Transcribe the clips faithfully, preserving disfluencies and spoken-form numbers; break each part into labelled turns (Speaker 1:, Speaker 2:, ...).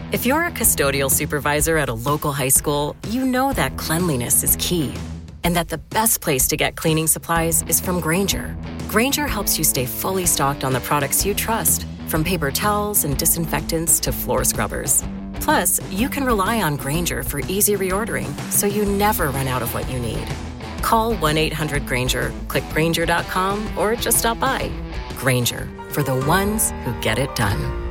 Speaker 1: If you're a custodial supervisor at a local high school, you know that cleanliness is key, and that the best place to get cleaning supplies is from Grainger. Grainger helps you stay fully stocked on the products you trust, from paper towels and disinfectants to floor scrubbers. Plus, you can rely on Grainger for easy reordering, so you never run out of what you need. Call one eight hundred Grainger, click Grainger dot com, or just stop by. Grainger, for the ones who get it done.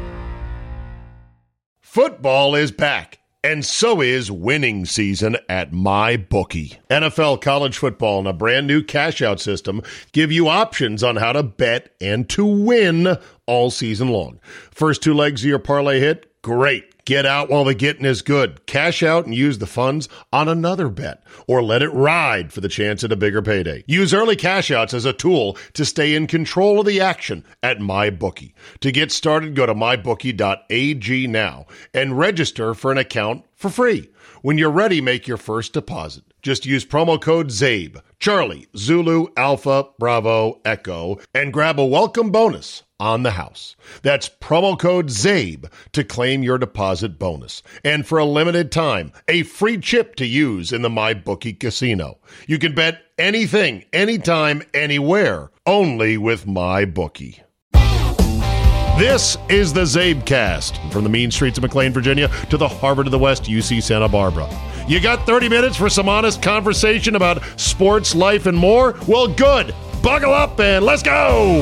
Speaker 2: Football is back, and so is winning season at MyBookie. N F L, college football, and a brand new cash-out system give you options on how to bet and to win all season long. First two legs of your parlay hit? Great. Get out while the getting is good. Cash out and use the funds on another bet, or let it ride for the chance at a bigger payday. Use early cash outs as a tool to stay in control of the action at MyBookie. To get started, go to my bookie dot a g now and register for an account for free. When you're ready, make your first deposit. Just use promo code ZABE, Charlie, Zulu, Alpha, Bravo, Echo, and grab a welcome bonus on the house. That's promo code ZABE to claim your deposit bonus. And for a limited time, a free chip to use in the MyBookie casino. You can bet anything, anytime, anywhere, only with MyBookie. This is the ZabeCast, from the mean streets of McLean, Virginia, to the Harvard of the West, U C Santa Barbara. You got thirty minutes for some honest conversation about sports, life, and more? Well, good. Buckle up and let's go!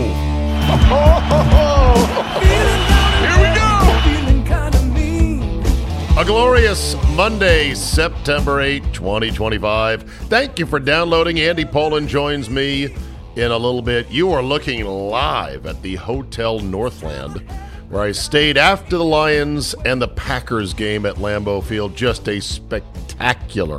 Speaker 2: Here we go! A glorious Monday, September eighth, twenty twenty-five. Thank you for downloading. Andy Poland joins me in a little bit. You are looking live at the Hotel Northland, where I stayed after the Lions and the Packers game at Lambeau Field. Just a spectacular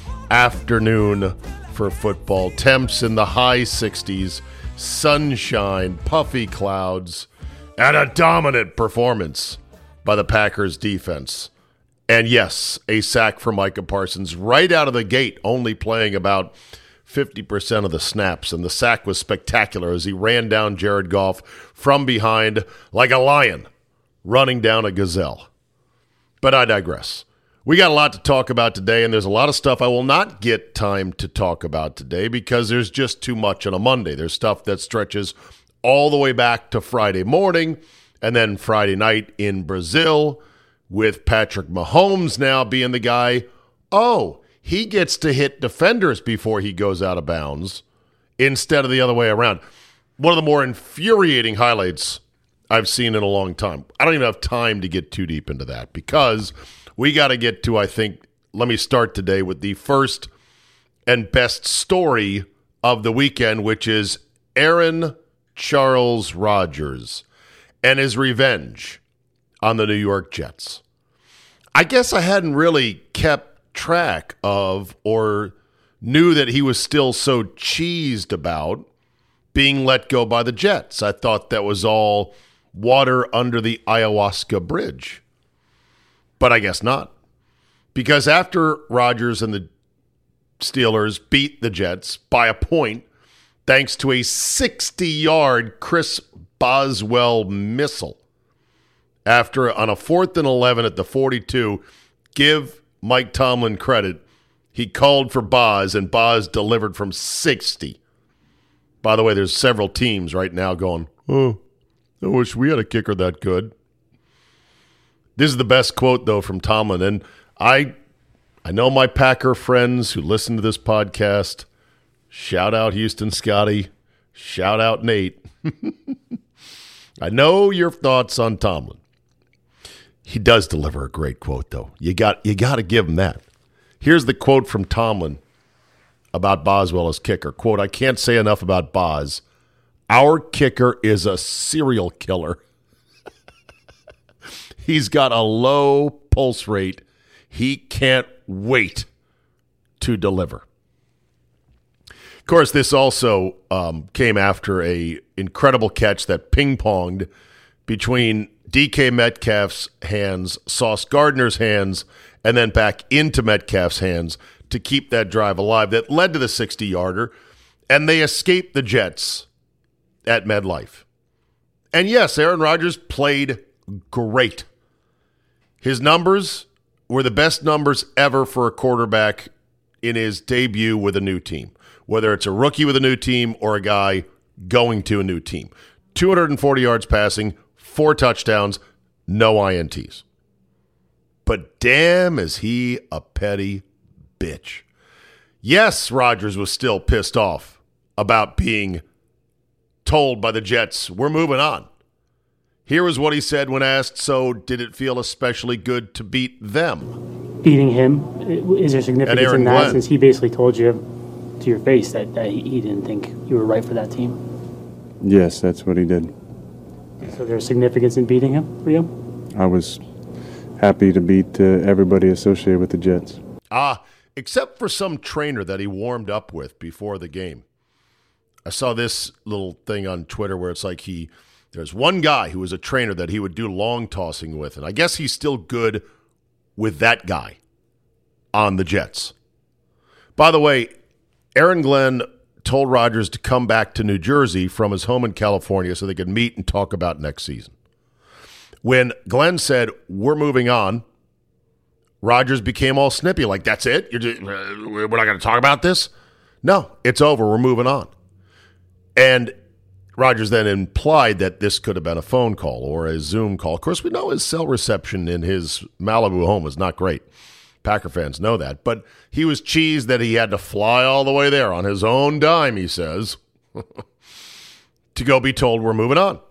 Speaker 2: afternoon for football. Temps in the high sixties, sunshine, puffy clouds, and a dominant performance by the Packers defense. And yes, a sack for Micah Parsons right out of the gate, only playing about fifty percent of the snaps, and the sack was spectacular as he ran down Jared Goff from behind like a lion running down a gazelle. But I digress. We got a lot to talk about today, and there's a lot of stuff I will not get time to talk about today because there's just too much on a Monday. There's stuff that stretches all the way back to Friday morning and then Friday night in Brazil with Patrick Mahomes now being the guy, oh, he gets to hit defenders before he goes out of bounds instead of the other way around. One of the more infuriating highlights I've seen in a long time. I don't even have time to get too deep into that because we got to get to, I think, let me start today with the first and best story of the weekend, which is Aaron Charles Rodgers and his revenge on the New York Jets. I guess I hadn't really kept track of or knew that he was still so cheesed about being let go by the Jets. I thought that was all water under the ayahuasca bridge. But I guess not. Because after Rodgers and the Steelers beat the Jets by a point, thanks to a sixty-yard Chris Boswell missile, after on a fourth and eleven at the forty-two, give Mike Tomlin credit, he called for Boz, and Boz delivered from sixty. By the way, there's several teams right now going, oh, I wish we had a kicker that good. This is the best quote, though, from Tomlin. And I I know my Packer friends who listen to this podcast. Shout out Houston Scotty. Shout out Nate. I know your thoughts on Tomlin. He does deliver a great quote, though. You got you got to give him that. Here's the quote from Tomlin about Boswell as kicker. Quote, I can't say enough about Boz. Our kicker is a serial killer. He's got a low pulse rate. He can't wait to deliver. Of course, this also um, came after a incredible catch that ping-ponged between D K Metcalf's hands, Sauce Gardner's hands, and then back into Metcalf's hands to keep that drive alive that led to the sixty-yarder, and they escaped the Jets at MetLife. And yes, Aaron Rodgers played great. His numbers were the best numbers ever for a quarterback in his debut with a new team, whether it's a rookie with a new team or a guy going to a new team. two hundred forty yards passing, four touchdowns, no I N Ts. But damn, is he a petty bitch. Yes, Rodgers was still pissed off about being told by the Jets, we're moving on. Here is what he said when asked, so did it feel especially good to beat them?
Speaker 3: Beating him, is there significance in that
Speaker 2: Glenn.
Speaker 3: since he basically told you to your face that, that he didn't think you were right for that team?
Speaker 4: Yes, that's what he did.
Speaker 3: So there's significance in beating him for you?
Speaker 4: I was happy to beat uh, everybody associated with the Jets.
Speaker 2: Ah, except for some trainer that he warmed up with before the game. I saw this little thing on Twitter where it's like he, there's one guy who was a trainer that he would do long tossing with, and I guess he's still good with that guy on the Jets. By the way, Aaron Glenn told Rodgers to come back to New Jersey from his home in California so they could meet and talk about next season. When Glenn said, we're moving on, Rodgers became all snippy, like, that's it? You're just, we're not going to talk about this? No, it's over. We're moving on. And Rodgers then implied that this could have been a phone call or a Zoom call. Of course, we know his cell reception in his Malibu home is not great. Packer fans know that. But he was cheesed that he had to fly all the way there on his own dime, he says, to go be told we're moving on.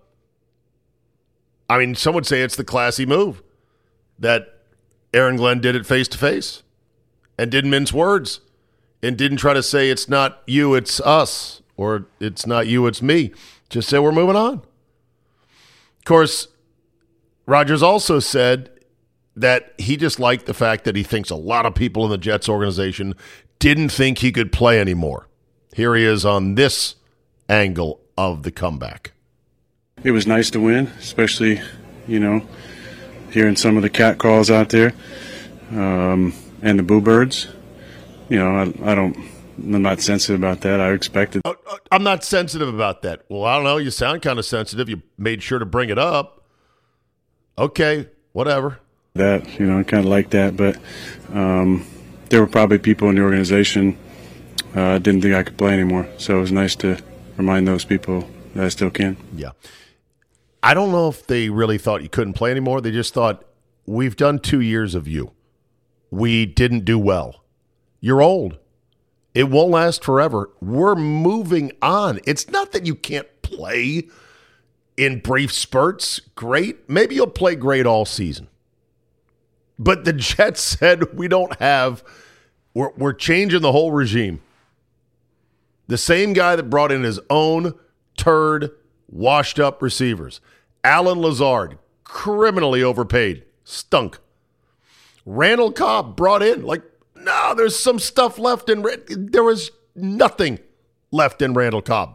Speaker 2: I mean, some would say it's the classy move that Aaron Glenn did it face-to-face and didn't mince words and didn't try to say it's not you, it's us, or it's not you, it's me. Just say we're moving on. Of course, Rodgers also said that he just liked the fact that he thinks a lot of people in the Jets organization didn't think he could play anymore. Here he is on this angle of the comeback.
Speaker 4: It was nice to win, especially, you know, hearing some of the cat calls out there um, and the boo birds. You know, I, I don't, I'm not sensitive about that. I expected.
Speaker 2: Oh, oh, I'm not sensitive about that. Well, I don't know. You sound kind of sensitive. You made sure to bring it up. Okay, whatever.
Speaker 4: That, you know, I kind of like that, but um, there were probably people in the organization uh, didn't think I could play anymore. So it was nice to remind those people that I still can.
Speaker 2: Yeah. I don't know if they really thought you couldn't play anymore. They just thought, we've done two years of you. We didn't do well. You're old. It won't last forever. We're moving on. It's not that you can't play in brief spurts. Great. Maybe you'll play great all season. But the Jets said we don't have, we're, we're changing the whole regime. The same guy that brought in his own turd, washed-up receivers. Alan Lazard, criminally overpaid, stunk. Randall Cobb brought in, like, no, there's some stuff left in, there was nothing left in Randall Cobb.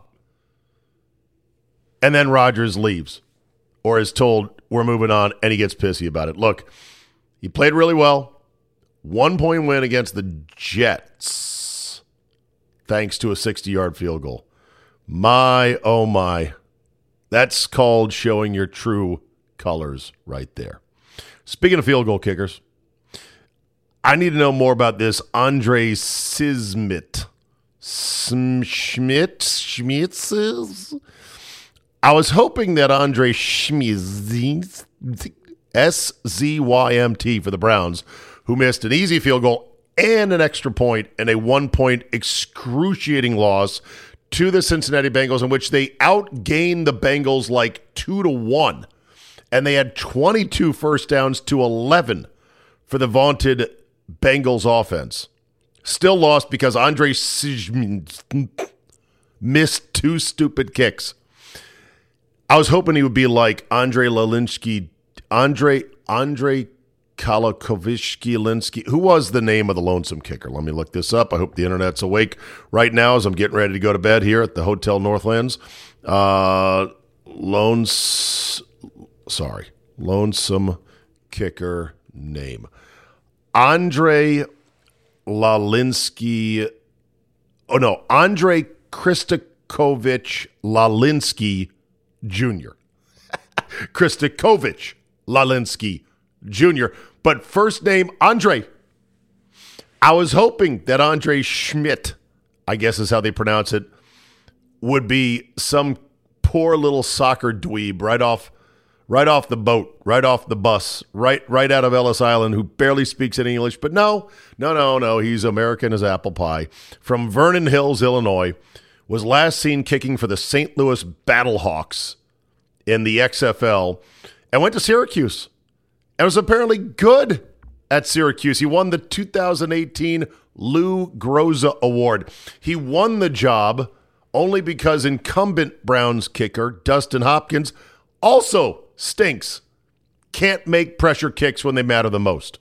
Speaker 2: And then Rodgers leaves or is told we're moving on, and he gets pissy about it. Look, he played really well. One-point win against the Jets thanks to a sixty-yard field goal. My, oh my. That's called showing your true colors right there. Speaking of field goal kickers, I need to know more about this Andre Szmyt. Schmidt? Schmitz? I was hoping that Andre Szmyt, S Z Y M T for the Browns, who missed an easy field goal and an extra point and a one-point excruciating loss to the Cincinnati Bengals, in which they outgained the Bengals like two to one, and they had twenty-two first downs to eleven for the vaunted Bengals offense. Still lost because Andre Szmyt missed two stupid kicks. I was hoping he would be like Andre Lalinsky, Andre Andre Kalakovishki-Linsky. Who was the name of the lonesome kicker? Let me look this up. I hope the internet's awake right now as I'm getting ready to go to bed here at the Hotel Northlands. Uh, lones, sorry, lonesome kicker name. Andre Lalinsky. Oh, no, Andre Kristakovich Lalinsky Junior Kristakovich Lalinsky Junior, but first name Andre. I was hoping that Andre Schmidt, I guess is how they pronounce it, would be some poor little soccer dweeb right off right off the boat, right off the bus, right right out of Ellis Island, who barely speaks any English. But no, no, no, no. He's American as apple pie. From Vernon Hills, Illinois, was last seen kicking for the Saint Louis Battlehawks in the X F L and went to Syracuse and was apparently good at Syracuse. He won the two thousand eighteen Lou Groza Award. He won the job only because incumbent Browns kicker Dustin Hopkins also stinks. Can't make pressure kicks when they matter the most.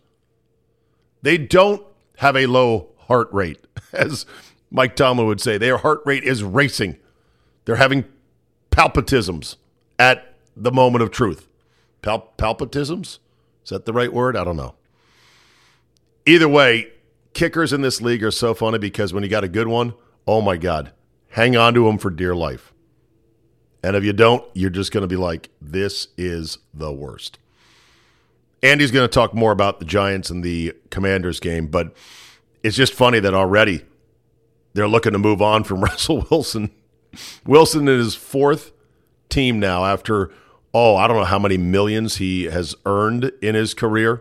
Speaker 2: They don't have a low heart rate, as Mike Tomlin would say. Their heart rate is racing. They're having palpitisms at the moment of truth. Pal- palpitisms? Is that the right word? I don't know. Either way, kickers in this league are so funny because when you got a good one, oh my God, hang on to them for dear life. And if you don't, you're just going to be like, this is the worst. Andy's going to talk more about the Giants and the Commanders game, but it's just funny that already they're looking to move on from Russell Wilson. Wilson is his fourth team now after, oh, I don't know how many millions he has earned in his career.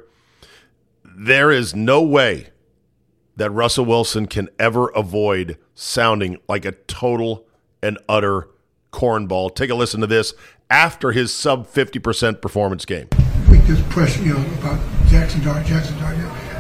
Speaker 2: There is no way that Russell Wilson can ever avoid sounding like a total and utter cornball. Take a listen to this after his sub fifty percent performance game.
Speaker 5: With this pressure, you know, about Jackson Dart, Jackson Dart,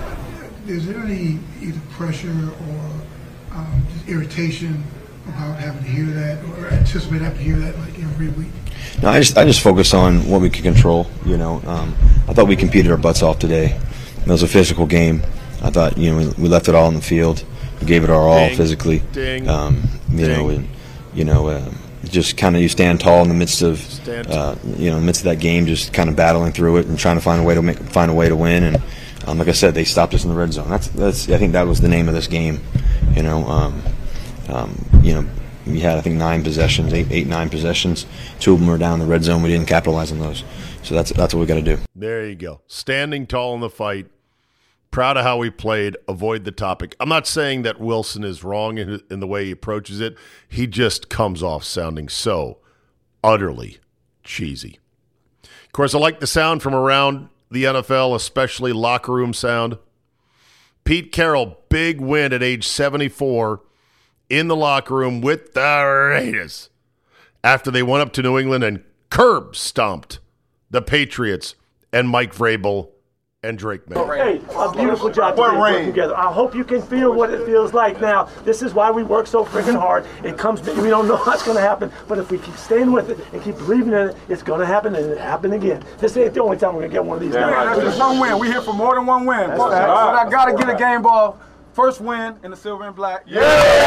Speaker 5: is there any either pressure or um, just irritation about having to hear that or anticipate having to hear that like every week?
Speaker 6: No, I just I just focus on what we can control. You know, um, I thought we competed our butts off today. It was a physical game. I thought, you know, we, we left it all on the field. We gave it our all
Speaker 2: Ding.
Speaker 6: physically.
Speaker 2: Ding.
Speaker 6: Um, you
Speaker 2: Ding.
Speaker 6: know, and, you know, uh, just kind of you stand tall in the midst of, uh, you know, in the midst of that game, just kind of battling through it and trying to find a way to make, find a way to win. And um, like I said, they stopped us in the red zone. That's that's I think that was the name of this game. You know, um, um, you know, we had I think nine possessions, eight, eight, nine possessions. Two of them were down in the red zone. We didn't capitalize on those. So that's that's what we got to do.
Speaker 2: There you go. Standing tall in the fight. Proud of how we played. Avoid the topic. I'm not saying that Wilson is wrong in, in the way he approaches it. He just comes off sounding so utterly cheesy. Of course, I like the sound from around the N F L, especially locker room sound. Pete Carroll, big win at age seventy-four in the locker room with the Raiders after they went up to New England and curb stomped the Patriots and Mike Vrabel and Drake May.
Speaker 7: Hey, a beautiful job to work together. I hope you can feel what it feels like now. This is why we work so freaking hard. It comes, we don't know what's going to happen, but if we keep staying with it and keep believing in it, it's going to happen and it happen again. This ain't the only time we're going to get one of these.
Speaker 8: Yeah,
Speaker 7: guys.
Speaker 8: that's just one win. We here for more than one win. But I got to get a game ball. First win in the silver and black. Yeah!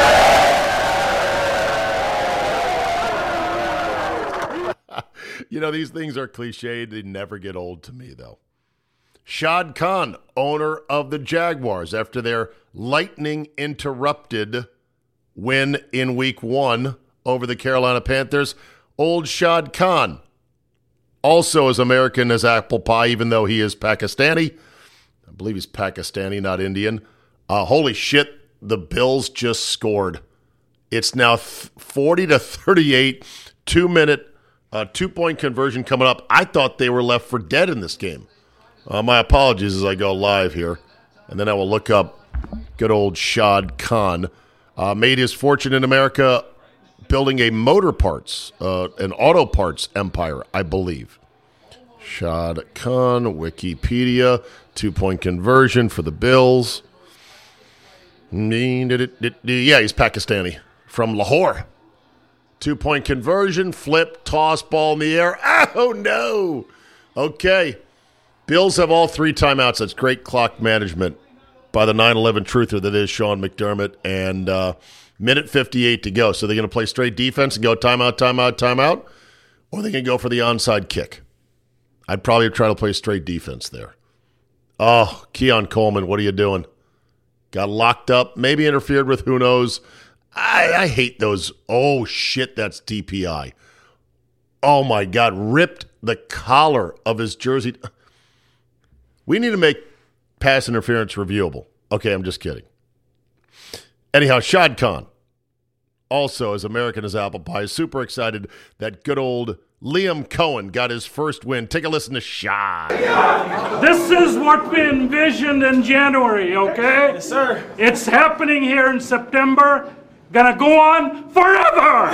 Speaker 2: You know, these things are cliched. They never get old to me, though. Shad Khan, owner of the Jaguars, after their lightning-interrupted win in week one over the Carolina Panthers. Old Shad Khan, also as American as apple pie, even though he is Pakistani. I believe he's Pakistani, not Indian. Uh, holy shit, the Bills just scored. It's now forty to thirty-eight, two-minute, uh, two-point conversion coming up. I thought they were left for dead in this game. Uh, my apologies as I go live here. And then I will look up good old Shad Khan. Uh, made his fortune in America building a motor parts, uh, an auto parts empire, I believe. Shad Khan, Wikipedia, two-point conversion for the Bills. Yeah, he's Pakistani from Lahore. Two-point conversion, flip, toss, ball in the air. Oh, no. Okay. Bills have all three timeouts. That's great clock management by the nine eleven truther that is Sean McDermott. And uh, minute fifty-eight to go. So they're going to play straight defense and go timeout, timeout, timeout? Or they're going to go for the onside kick? I'd probably try to play straight defense there. Oh, Keon Coleman, what are you doing? Got locked up, maybe interfered with, who knows. I, I hate those. Oh, shit, that's D P I. Oh, my God, ripped the collar of his jersey. We need to make pass interference reviewable. Okay, I'm just kidding. Anyhow, Shad Khan, also as American as apple pie, super excited that good old Liam Cohen got his first win. Take a listen to Shad.
Speaker 9: This is what we envisioned in January, okay?
Speaker 8: Yes, sir.
Speaker 9: It's happening here in September. Gonna go on forever!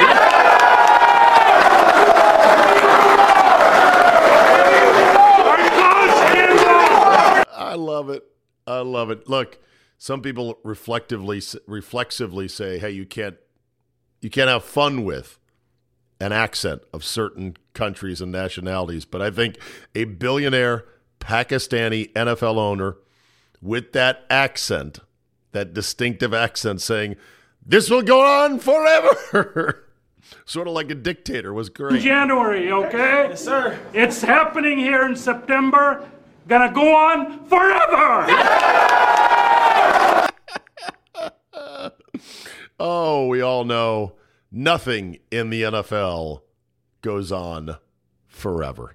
Speaker 2: I love it. I love it. Look, some people reflectively, reflexively say, "Hey, you can't, you can't have fun with an accent of certain countries and nationalities." But I think a billionaire Pakistani N F L owner with that accent, that distinctive accent, saying, "This will go on forever," sort of like a dictator, was great.
Speaker 9: January, okay?
Speaker 8: Yes, sir.
Speaker 9: It's happening here in September. Gonna go on forever!
Speaker 2: Oh, we all know nothing in the N F L goes on forever.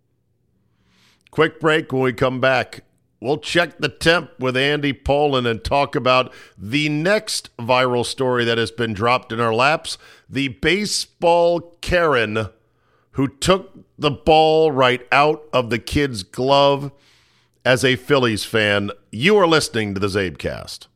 Speaker 2: Quick break. When we come back, we'll check the temp with Andy Pollin and talk about the next viral story that has been dropped in our laps, the baseball Karen who took the ball right out of the kid's glove. As a Phillies fan, you are listening to the Zabecast.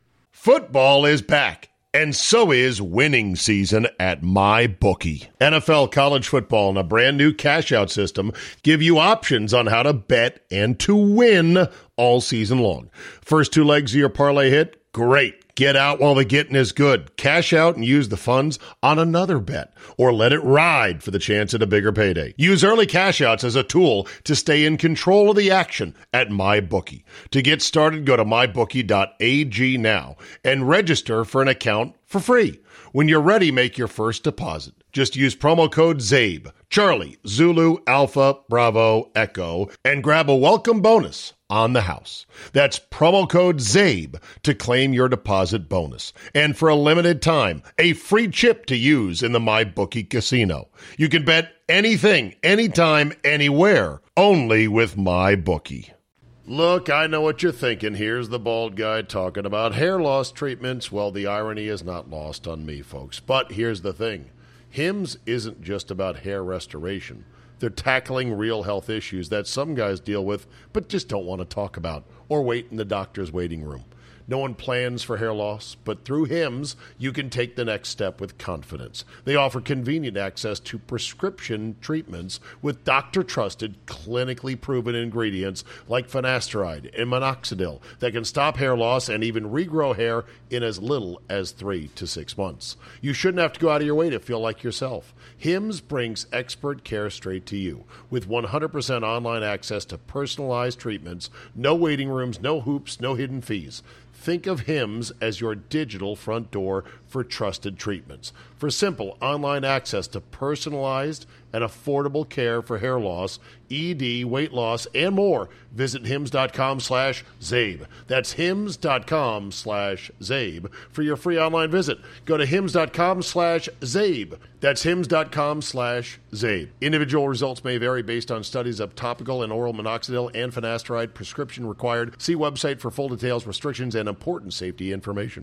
Speaker 2: Football is back, and so is winning season at MyBookie. N F L, college football, and a brand new cash-out system give you options on how to bet and to win all season long. First two legs of your parlay hit? Great. Get out while the getting is good. Cash out and use the funds on another bet, or let it ride for the chance at a bigger payday. Use early cash outs as a tool to stay in control of the action at MyBookie. To get started, go to my bookie dot a g now and register for an account for free. When you're ready, make your first deposit. Just use promo code ZABE, Charlie, Zulu, Alpha, Bravo, Echo, and grab a welcome bonus on the house. That's promo code ZABE to claim your deposit bonus. And for a limited time, a free chip to use in the MyBookie casino. You can bet anything, anytime, anywhere, only with MyBookie. Look, I know what you're thinking. Here's the bald guy talking about hair loss treatments. Well, the irony is not lost on me, folks. But here's the thing. Hims isn't just about hair restoration. They're tackling real health issues that some guys deal with but just don't want to talk about or wait in the doctor's waiting room. No one plans for hair loss, but through Hims, you can take the next step with confidence. They offer convenient access to prescription treatments with doctor-trusted, clinically proven ingredients like finasteride and minoxidil that can stop hair loss and even regrow hair in as little as three to six months. You shouldn't have to go out of your way to feel like yourself. Hims brings expert care straight to you with one hundred percent online access to personalized treatments, no waiting rooms, no hoops, no hidden fees. Think of Hims as your digital front door for trusted treatments. For simple online access to personalized and affordable care for hair loss, E D, weight loss, and more, visit hims.com slash Zabe. That's hims.com slash Zabe for your free online visit. Go to hims.com slash Zabe. That's hims.com slash Zabe. Individual results may vary based on studies of topical and oral minoxidil and finasteride. Prescription required. See website for full details, restrictions, and important safety information.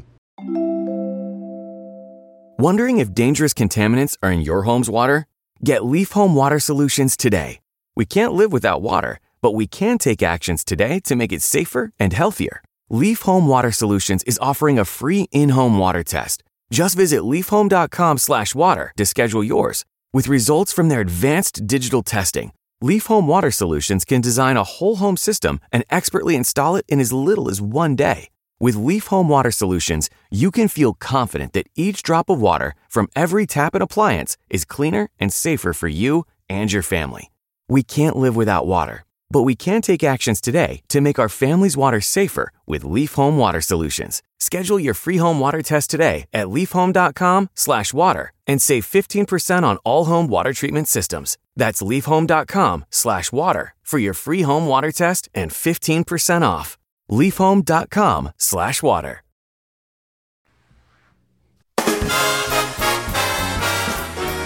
Speaker 10: Wondering if dangerous contaminants are in your home's water? Get Leaf Home Water Solutions today. We can't live without water, but we can take actions today to make it safer and healthier. Leaf Home Water Solutions is offering a free in-home water test. Just visit leafhome.com slash water to schedule yours. With results from their advanced digital testing, Leaf Home Water Solutions can design a whole home system and expertly install it in as little as one day. With Leaf Home Water Solutions, you can feel confident that each drop of water from every tap and appliance is cleaner and safer for you and your family. We can't live without water, but we can take actions today to make our family's water safer with Leaf Home Water Solutions. Schedule your free home water test today at leafhome.com slash water and save fifteen percent on all home water treatment systems. That's leafhome.com slash water for your free home water test and fifteen percent off. leafhome.com slash water.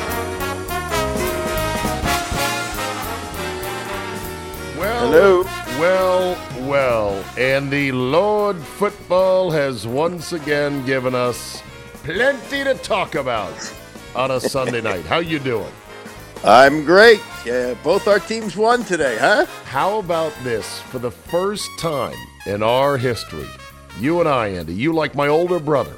Speaker 2: Well,
Speaker 8: Hello.
Speaker 2: Well, well, and the Lord Football has once again given us plenty to talk about on a Sunday night. How you doing?
Speaker 11: I'm great. Yeah, both our teams won today, huh?
Speaker 2: How about this? For the first time in our history, you and I, Andy, you like my older brother,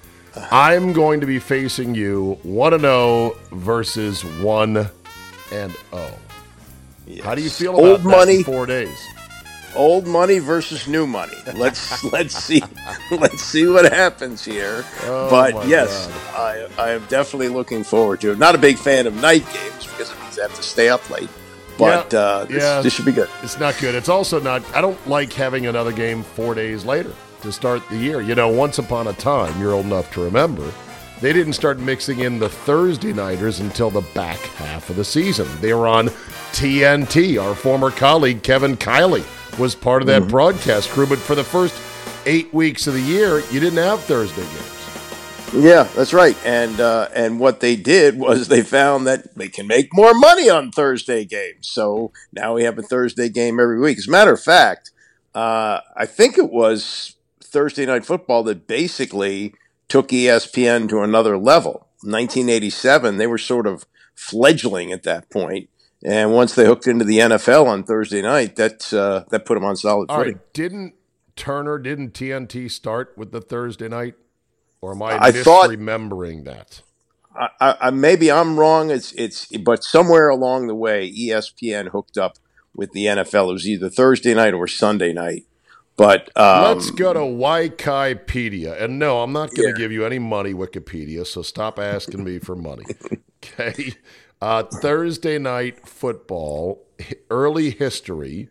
Speaker 2: I'm going to be facing you one and oh versus one and oh. Yes. How do you feel about
Speaker 11: Old
Speaker 2: that
Speaker 11: money.
Speaker 2: in four days?
Speaker 11: Old money versus new money. Let's let's see let's see what happens here.
Speaker 2: Oh,
Speaker 11: but yes, I I am definitely looking forward to it. Not a big fan of night games because it means I have to stay up late. But
Speaker 2: yeah,
Speaker 11: uh, this,
Speaker 2: yeah,
Speaker 11: this should be good.
Speaker 2: It's not good. It's also not. I don't like having another game four days later to start the year. You know, once upon a time, you're old enough to remember, they didn't start mixing in the Thursday nighters until the back half of the season. They were on T N T. Our former colleague Kevin Kiley was part of that mm-hmm. broadcast crew, but for the first eight weeks of the year, you didn't have Thursday games.
Speaker 11: Yeah, that's right. And uh, and what they did was they found that they can make more money on Thursday games. So now we have a Thursday game every week. As a matter of fact, uh, I think it was Thursday Night Football that basically took E S P N to another level. In nineteen eighty-seven, they were sort of fledgling at that point. And once they hooked into the N F L on Thursday night, that uh, that put them on solid footing.
Speaker 2: All right. Didn't Turner, didn't T N T start with the Thursday night? Or am I,
Speaker 11: I
Speaker 2: misremembering that?
Speaker 11: I, I, maybe I'm wrong. It's it's, but somewhere along the way, E S P N hooked up with the N F L. It was either Thursday night or Sunday night. But um,
Speaker 2: let's go to Wikipedia. And no, I'm not going to
Speaker 11: yeah.
Speaker 2: give you any money, Wikipedia, so stop asking me for money. Okay? Uh, Thursday Night Football, early history,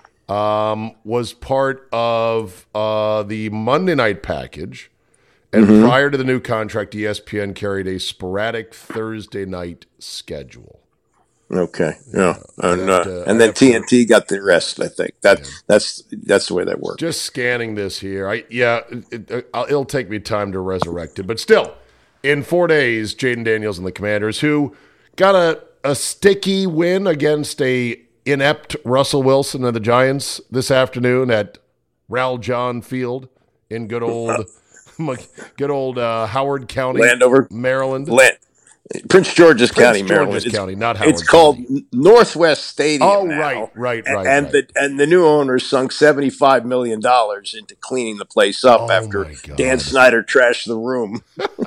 Speaker 2: um, was part of uh, the Monday night package. And mm-hmm. prior to the new contract, E S P N carried a sporadic Thursday night schedule.
Speaker 11: Okay, yeah, yeah. and uh, to, and then T N T to, got the rest. I think that yeah. that's that's the way that works.
Speaker 2: Just scanning this here, I yeah, it, it, it'll take me time to resurrect it, but still, in four days, Jaden Daniels and the Commanders, who got a a sticky win against a inept Russell Wilson and the Giants this afternoon at Ral John Field in good old good old uh, Howard County,
Speaker 11: Landover,
Speaker 2: Maryland.
Speaker 11: Land. Prince George's
Speaker 2: Prince
Speaker 11: County,
Speaker 2: George's
Speaker 11: Maryland.
Speaker 2: County,
Speaker 11: it's,
Speaker 2: not Howard
Speaker 11: It's called
Speaker 2: County.
Speaker 11: Northwest Stadium.
Speaker 2: Oh,
Speaker 11: now.
Speaker 2: right, right, right.
Speaker 11: And
Speaker 2: right.
Speaker 11: the and the new owners sunk seventy-five million dollars into cleaning the place up
Speaker 2: oh
Speaker 11: after Dan Snyder trashed the room.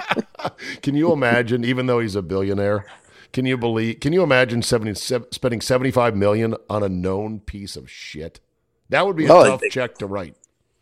Speaker 2: Can you imagine? Even though he's a billionaire, can you believe? Can you imagine seventy, spending seventy-five million dollars on a known piece of shit? That would be a
Speaker 11: well,
Speaker 2: tough
Speaker 11: they,
Speaker 2: check to write.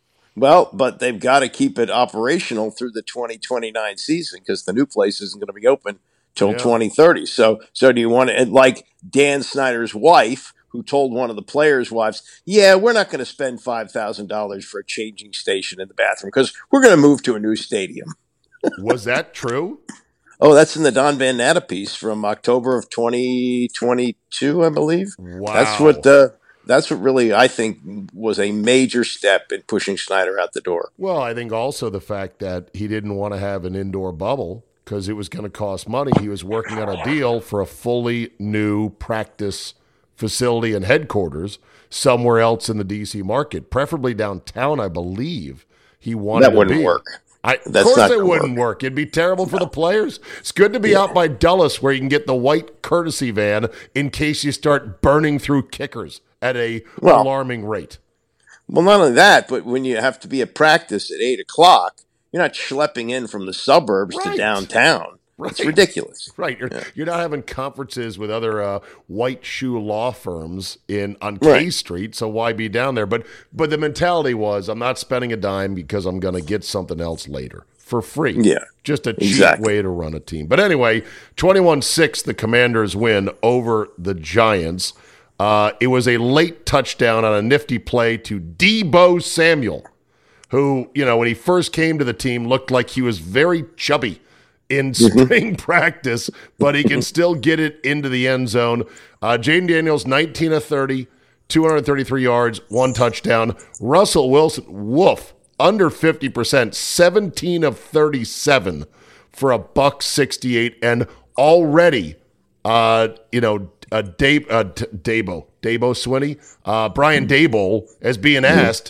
Speaker 11: Well, but they've got to keep it operational through the twenty twenty-nine season because the new place isn't going to be open till yeah. twenty thirty. So, so do you want to, like Dan Snyder's wife, who told one of the players' wives, yeah, we're not going to spend five thousand dollars for a changing station in the bathroom because we're going to move to a new stadium.
Speaker 2: Was that true?
Speaker 11: Oh, that's in the Don Van Natta piece from October of twenty twenty-two, I believe.
Speaker 2: Wow.
Speaker 11: That's what, uh, that's what really, I think, was a major step in pushing Snyder out the door.
Speaker 2: Well, I think also the fact that he didn't want to have an indoor bubble because it was going to cost money. He was working on a deal for a fully new practice facility and headquarters somewhere else in the D C market, preferably downtown, I believe. He wanted
Speaker 11: that wouldn't
Speaker 2: to be.
Speaker 11: work.
Speaker 2: I, of
Speaker 11: That's
Speaker 2: course it wouldn't
Speaker 11: work.
Speaker 2: work. It'd be terrible for the players. It's good to be yeah. out by Dulles where you can get the white courtesy van in case you start burning through kickers at a well, alarming rate.
Speaker 11: Well, not only that, but when you have to be at practice at eight o'clock, you're not schlepping in from the suburbs
Speaker 2: right.
Speaker 11: to downtown.
Speaker 2: Right.
Speaker 11: It's ridiculous.
Speaker 2: Right. You're,
Speaker 11: yeah.
Speaker 2: you're not having conferences with other uh, white shoe law firms in on
Speaker 11: right.
Speaker 2: K Street, so why be down there? But but the mentality was, I'm not spending a dime because I'm going to get something else later for free.
Speaker 11: Yeah.
Speaker 2: Just a cheap
Speaker 11: exactly.
Speaker 2: way to run a team. But anyway, twenty-one six, the Commanders win over the Giants. Uh, it was a late touchdown on a nifty play to Deebo Samuel, who, you know, when he first came to the team, looked like he was very chubby in spring practice, but he can still get it into the end zone. Uh, Jaden Daniels, nineteen of thirty, two hundred thirty-three yards, one touchdown. Russell Wilson, woof, under fifty percent, seventeen of thirty-seven for a buck sixty-eight, and already, uh, you know, uh, Dave, uh, Dabo, Dabo Swinney, uh, Brian Daboll, as being asked,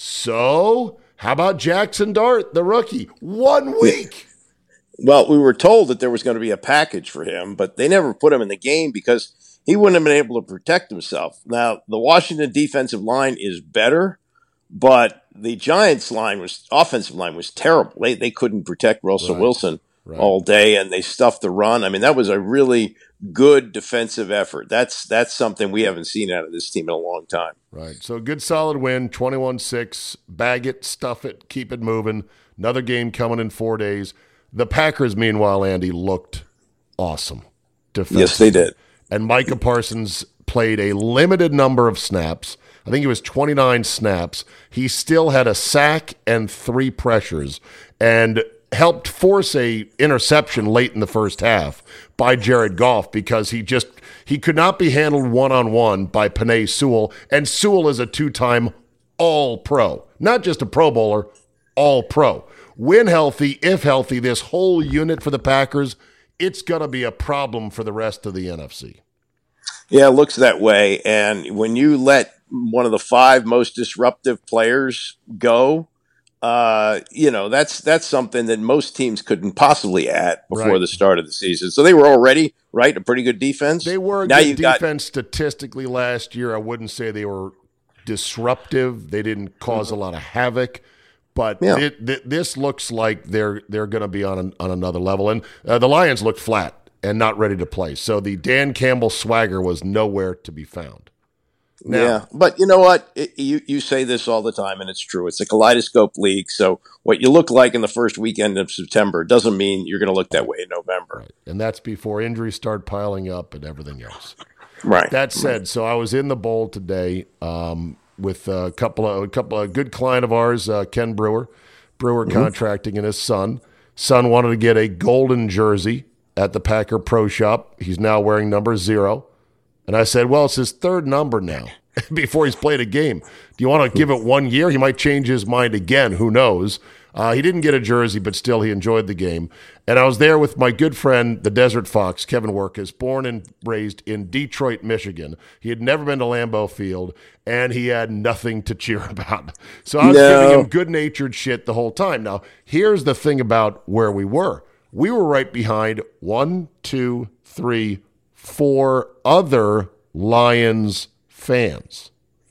Speaker 2: so how about Jackson Dart, the rookie? One week.
Speaker 11: Well, we were told that there was going to be a package for him, but they never put him in the game because he wouldn't have been able to protect himself. Now, the Washington defensive line is better, but the Giants line was offensive line was terrible. They they couldn't protect Russell
Speaker 2: Right.
Speaker 11: Wilson
Speaker 2: Right.
Speaker 11: all day, and they stuffed the run. I mean, that was a really good defensive effort. That's that's something we haven't seen out of this team in a long time.
Speaker 2: Right. So good solid win, twenty-one six. Bag it, stuff it, keep it moving. Another game coming in four days. The Packers, meanwhile, Andy, looked awesome.
Speaker 11: Yes, they did.
Speaker 2: And Micah Parsons played a limited number of snaps. I think it was twenty-nine snaps. He still had a sack and three pressures and helped force a interception late in the first half by Jared Goff because he just he could not be handled one-on-one by Penei Sewell. And Sewell is a two-time all-pro. Not just a Pro Bowler, all-pro. When healthy, if healthy, this whole unit for the Packers, it's going to be a problem for the rest of the N F C.
Speaker 11: Yeah, it looks that way. And when you let one of the five most disruptive players go, uh, you know, that's that's something that most teams couldn't possibly add before
Speaker 2: Right.
Speaker 11: the start of the season. So they were already, right, a pretty good defense.
Speaker 2: They were a
Speaker 11: now
Speaker 2: good
Speaker 11: you got
Speaker 2: defense statistically last year. I wouldn't say they were disruptive. They didn't cause a lot of havoc. But
Speaker 11: Yeah.
Speaker 2: thi- thi- this looks like they're they're going to be on an, on another level. And uh, the Lions looked flat and not ready to play. So the Dan Campbell swagger was nowhere to be found. Now,
Speaker 11: yeah, but you know what? It, you you say this all the time, and it's true. It's a kaleidoscope league. So what you look like in the first weekend of September doesn't mean you're going to look that way in November.
Speaker 2: Right. And that's before injuries start piling up and everything else.
Speaker 11: Right.
Speaker 2: That said, so I was in the bowl today um, with a couple of a couple of good client of ours, uh, Ken Brewer, Brewer
Speaker 11: Mm-hmm.
Speaker 2: Contracting, and his son. Son wanted to get a golden jersey at the Packer Pro Shop. He's now wearing number zero. And I said, well, it's his third number now before he's played a game. Do you want to give it one year? He might change his mind again. Who knows? Uh, he didn't get a jersey, but still he enjoyed the game. And I was there with my good friend, the Desert Fox, Kevin Workus, born and raised in Detroit, Michigan. He had never been to Lambeau Field, and he had nothing to cheer about. So I was
Speaker 11: No.
Speaker 2: giving him good-natured shit the whole time. Now, here's the thing about where we were. We were right behind one, two, three, four other Lions fans.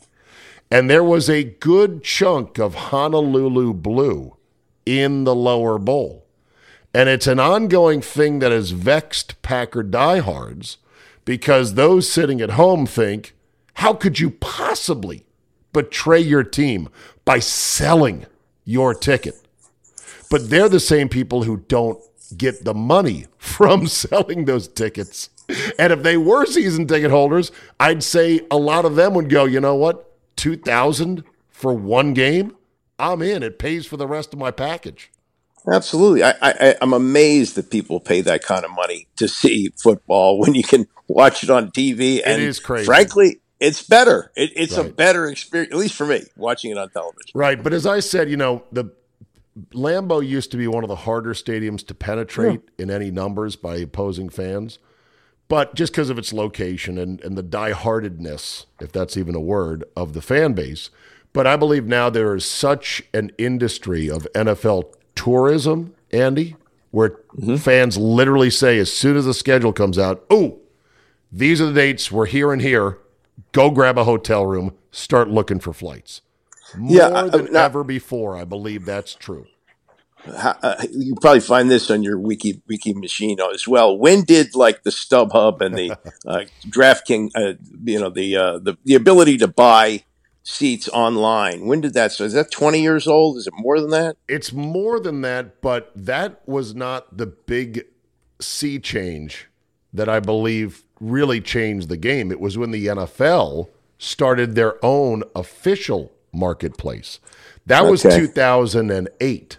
Speaker 2: And there was a good chunk of Honolulu blue in the lower bowl. And it's an ongoing thing that has vexed Packer diehards because those sitting at home think, how could you possibly betray your team by selling your ticket? But they're the same people who don't get the money from selling those tickets. And if they were season ticket holders, I'd say a lot of them would go, you know what, two thousand dollars for one game? I'm in. It pays for the rest of my package.
Speaker 11: Absolutely. I, I, I'm amazed that people pay that kind of money to see football when you can watch it on T V. And
Speaker 2: it is crazy.
Speaker 11: Frankly, it's better. It, it's
Speaker 2: Right.
Speaker 11: a better experience, at least for me, watching it on television.
Speaker 2: Right. But as I said, you know, the Lambeau used to be one of the harder stadiums to penetrate in any numbers by opposing fans. But just because of its location and, and the diehardedness, if that's even a word, of the fan base. But I believe now there is such an industry of N F L tourism, Andy, where
Speaker 11: Mm-hmm.
Speaker 2: fans literally say as soon as the schedule comes out, oh, these are the dates, we're here and here, go grab a hotel room, start looking for flights. More
Speaker 11: Yeah, uh,
Speaker 2: than
Speaker 11: now-
Speaker 2: ever before, I believe that's true.
Speaker 11: How- uh, you probably find this on your wiki wiki machine as well. When did like the StubHub and the uh, DraftKings, uh, you know, the, uh, the the ability to buy seats online? When did that? So is that twenty years old? Is it more than that?
Speaker 2: It's more than that, but that was not the big sea change that I believe really changed the game. It was when the N F L started their own official marketplace. That was
Speaker 11: Okay.
Speaker 2: two thousand eight.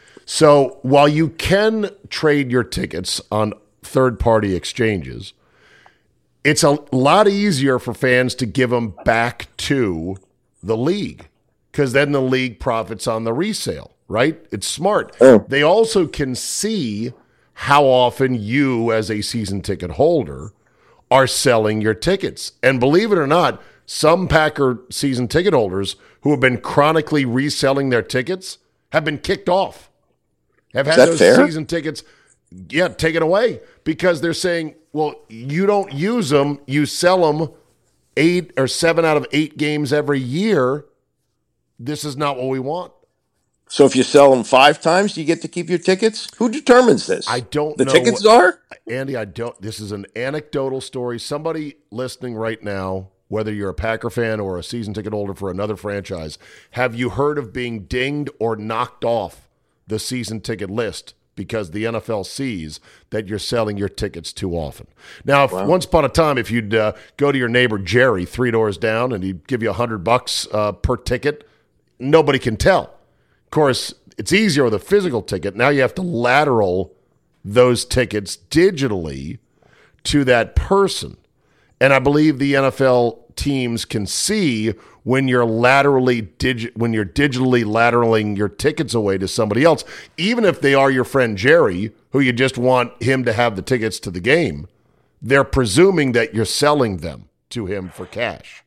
Speaker 2: So while you can trade your tickets on third-party exchanges, it's a lot easier for fans to give them back to the league because then the league profits on the resale, right? It's smart.
Speaker 11: Oh.
Speaker 2: They also can see how often you, as a season ticket holder, are selling your tickets. And believe it or not, some Packer season ticket holders who have been chronically reselling their tickets have been kicked off. Have had those fair? season tickets, yeah, taken away because they're saying, well, you don't use them, you sell them eight or seven out of eight games every year. This is not what we want.
Speaker 11: So if you sell them five times, do you get to keep your tickets? Who determines this?
Speaker 2: I don't
Speaker 11: the
Speaker 2: know.
Speaker 11: The tickets what, are?
Speaker 2: Andy, I don't. This is an anecdotal story. Somebody listening right now, whether you're a Packer fan or a season ticket holder for another franchise, have you heard of being dinged or knocked off the season ticket list because the N F L sees that you're selling your tickets too often? Now, if, wow. once upon a time, if you'd uh, go to your neighbor Jerry three doors down and he'd give you a hundred bucks uh, per ticket, nobody can tell. Of course, it's easier with a physical ticket. Now you have to lateral those tickets digitally to that person. And I believe the N F L teams can see when you're laterally digi- when you're digitally lateraling your tickets away to somebody else, even if they are your friend Jerry, who you just want him to have the tickets to the game. They're presuming that you're selling them to him for cash.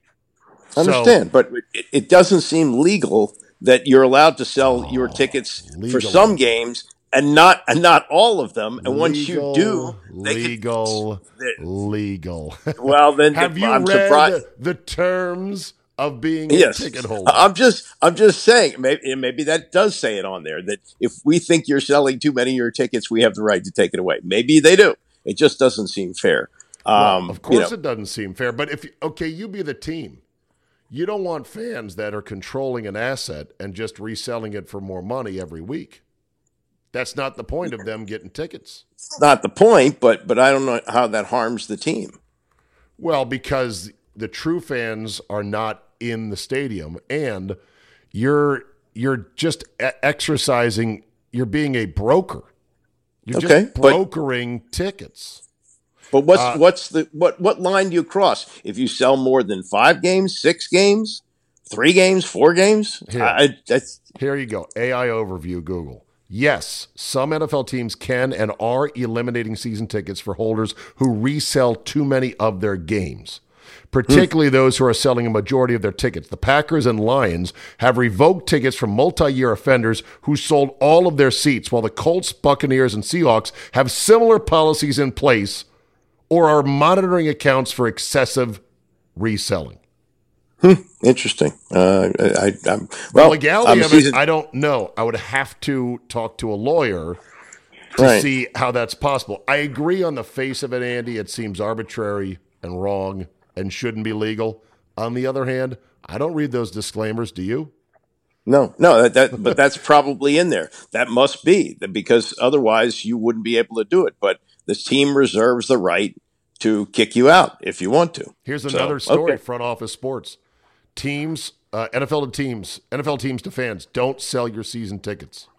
Speaker 11: I understand, so, but it, it doesn't seem legal that you're allowed to sell oh, your tickets legal. for some games and not and not all of them. And legal, once you do, they
Speaker 2: legal,
Speaker 11: can,
Speaker 2: legal.
Speaker 11: Well, then
Speaker 2: have you
Speaker 11: I'm
Speaker 2: read
Speaker 11: surprised.
Speaker 2: the terms of being
Speaker 11: yes.
Speaker 2: a ticket holder?
Speaker 11: I'm just I'm just saying maybe maybe that does say it on there that if we think you're selling too many of your tickets, we have the right to take it away. Maybe they do. It just doesn't seem fair. Um,
Speaker 2: well, of course,
Speaker 11: you know.
Speaker 2: it doesn't seem fair. But if okay, you be the team. You don't want fans that are controlling an asset and just reselling it for more money every week. That's not the point of them getting tickets.
Speaker 11: It's not the point, but but I don't know how that harms the team.
Speaker 2: Well, because the true fans are not in the stadium, and you're you're just exercising. You're being a broker. You're
Speaker 11: okay,
Speaker 2: just brokering but, tickets.
Speaker 11: But what's
Speaker 2: uh,
Speaker 11: what's the what what line do you cross if you sell more than five games, six games, three games, four games?
Speaker 2: Here,
Speaker 11: I, that's,
Speaker 2: here you go. A I overview. Google. Yes, some N F L teams can and are eliminating season tickets for holders who resell too many of their games, particularly hmm. those who are selling a majority of their tickets. The Packers and Lions have revoked tickets from multi-year offenders who sold all of their seats, while the Colts, Buccaneers, and Seahawks have similar policies in place or are monitoring accounts for excessive reselling.
Speaker 11: Hmm, interesting. Uh, I, I'm,
Speaker 2: well, the legality of it, I don't know. I would have to talk to a lawyer to
Speaker 11: right.
Speaker 2: see how that's possible. I agree on the face of it, Andy. It seems arbitrary and wrong and shouldn't be legal. On the other hand, I don't read those disclaimers. Do you?
Speaker 11: No, no, that, that but that's probably in there. That must be, because otherwise you wouldn't be able to do it. But this team reserves the right to kick you out if you want to.
Speaker 2: Here's another so, story,
Speaker 11: okay.
Speaker 2: Front Office Sports. Teams, uh, N F L to teams, N F L teams to fans, don't sell your season tickets.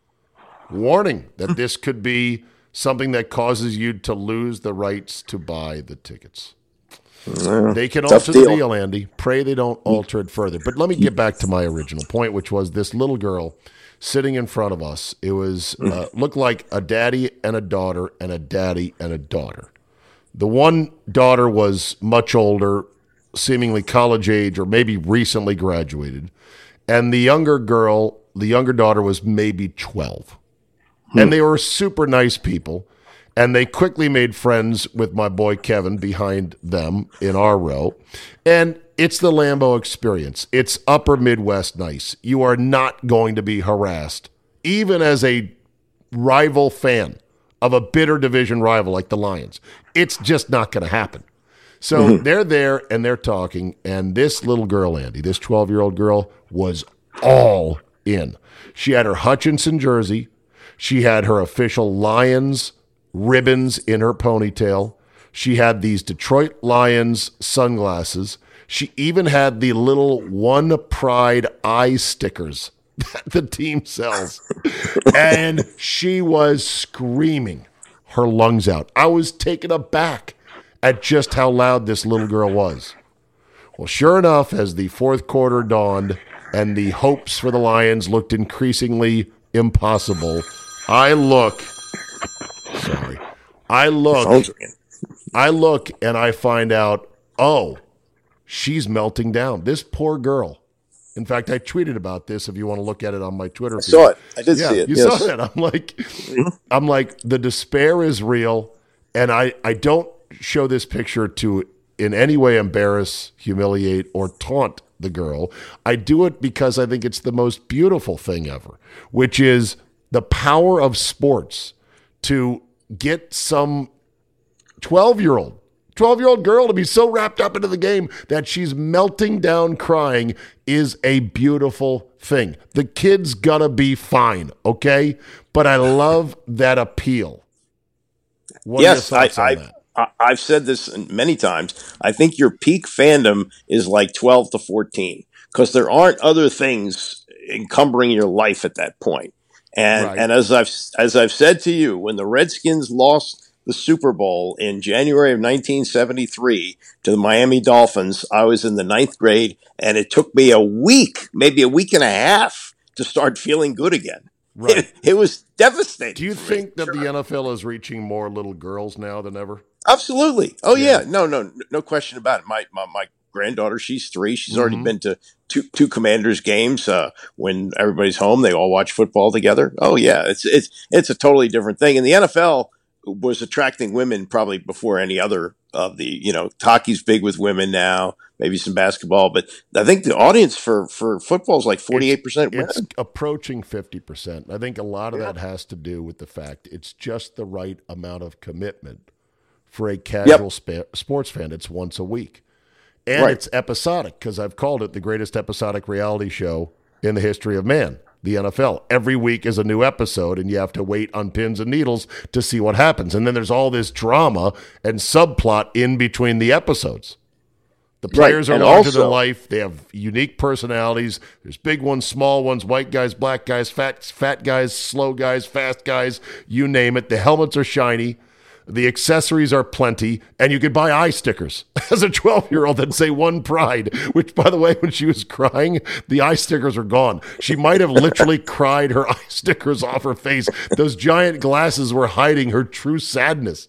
Speaker 2: Warning that this could be something that causes you to lose the rights to buy the tickets.
Speaker 11: Yeah,
Speaker 2: they can alter deal. the deal, Andy. Pray they don't alter it further. But let me get back to my original point, which was this little girl sitting in front of us. It was uh, looked like a daddy and a daughter and a daddy and a daughter. The one daughter was much older, seemingly college age or maybe recently graduated. And the younger girl, the younger daughter was maybe twelve. Hmm. And they were super nice people. And they quickly made friends with my boy Kevin behind them in our row. And it's the Lambeau experience. It's upper Midwest nice. You are not going to be harassed, even as a rival fan of a bitter division rival like the Lions. It's just not going to happen. So mm-hmm. they're there and they're talking. And this little girl, Andy, this twelve-year-old girl was all in. She had her Hutchinson jersey. She had her official Lions ribbons in her ponytail. She had these Detroit Lions sunglasses. She even had the little One Pride eye stickers that the team sells. And she was screaming her lungs out. I was taken aback at just how loud this little girl was. Well, sure enough, as the fourth quarter dawned and the hopes for the Lions looked increasingly impossible, I look... Sorry. I look, I look and I find out, oh, she's melting down. This poor girl. In fact, I tweeted about this if you want to look at it on my Twitter feed.
Speaker 11: I saw it. I did
Speaker 2: yeah,
Speaker 11: see it.
Speaker 2: You
Speaker 11: yes.
Speaker 2: saw that. I'm like, I'm like, the despair is real. And I, I don't show this picture to in any way embarrass, humiliate, or taunt the girl. I do it because I think it's the most beautiful thing ever, which is the power of sports to get some twelve-year-old, twelve-year-old girl to be so wrapped up into the game that she's melting down crying is a beautiful thing. The kid's gonna be fine, okay? But I love that appeal. What
Speaker 11: yes,
Speaker 2: are your thoughts
Speaker 11: I,
Speaker 2: on
Speaker 11: I,
Speaker 2: that?
Speaker 11: I, I've said this many times. I think your peak fandom is like twelve to fourteen because there aren't other things encumbering your life at that point. And
Speaker 2: Right.
Speaker 11: and as I've as I've said to you, when the Redskins lost the Super Bowl in January of nineteen seventy-three to the Miami Dolphins, I was in the ninth grade, and it took me a week, maybe a week and a half, to start feeling good again.
Speaker 2: Right.
Speaker 11: It, it was devastating.
Speaker 2: Do you
Speaker 11: for me.
Speaker 2: think that the N F L is reaching more little girls now than ever?
Speaker 11: Absolutely. Oh
Speaker 2: Yeah.
Speaker 11: yeah. No, no, no question about it. My my, my granddaughter, she's three. She's already
Speaker 2: Mhm.
Speaker 11: been to two two Commanders games. Uh, when everybody's home, they all watch football together. Oh yeah, it's it's it's a totally different thing. And the N F L was attracting women probably before any other of the, you know, hockey's big with women now, maybe some basketball, but I think the audience for for football is like forty-eight percent women.
Speaker 2: It's approaching fifty percent. I think a lot of that has to do with the fact it's just the right amount of commitment for a casual spa- sports fan. It's once a week. And
Speaker 11: Right.
Speaker 2: it's episodic because I've called it the greatest episodic reality show in the history of man, the N F L. Every week is a new episode, and you have to wait on pins and needles to see what happens. And then there's all this drama and subplot in between the episodes. The players
Speaker 11: Right.
Speaker 2: are
Speaker 11: And
Speaker 2: larger
Speaker 11: also-
Speaker 2: than life. They have unique personalities. There's big ones, small ones, white guys, black guys, fat fat guys, slow guys, fast guys, you name it. The helmets are shiny. The accessories are plenty, and you could buy eye stickers as a twelve-year-old that say One Pride, which, by the way, when she was crying, the eye stickers are gone. She might have literally cried her eye stickers off her face. Those giant glasses were hiding her true sadness.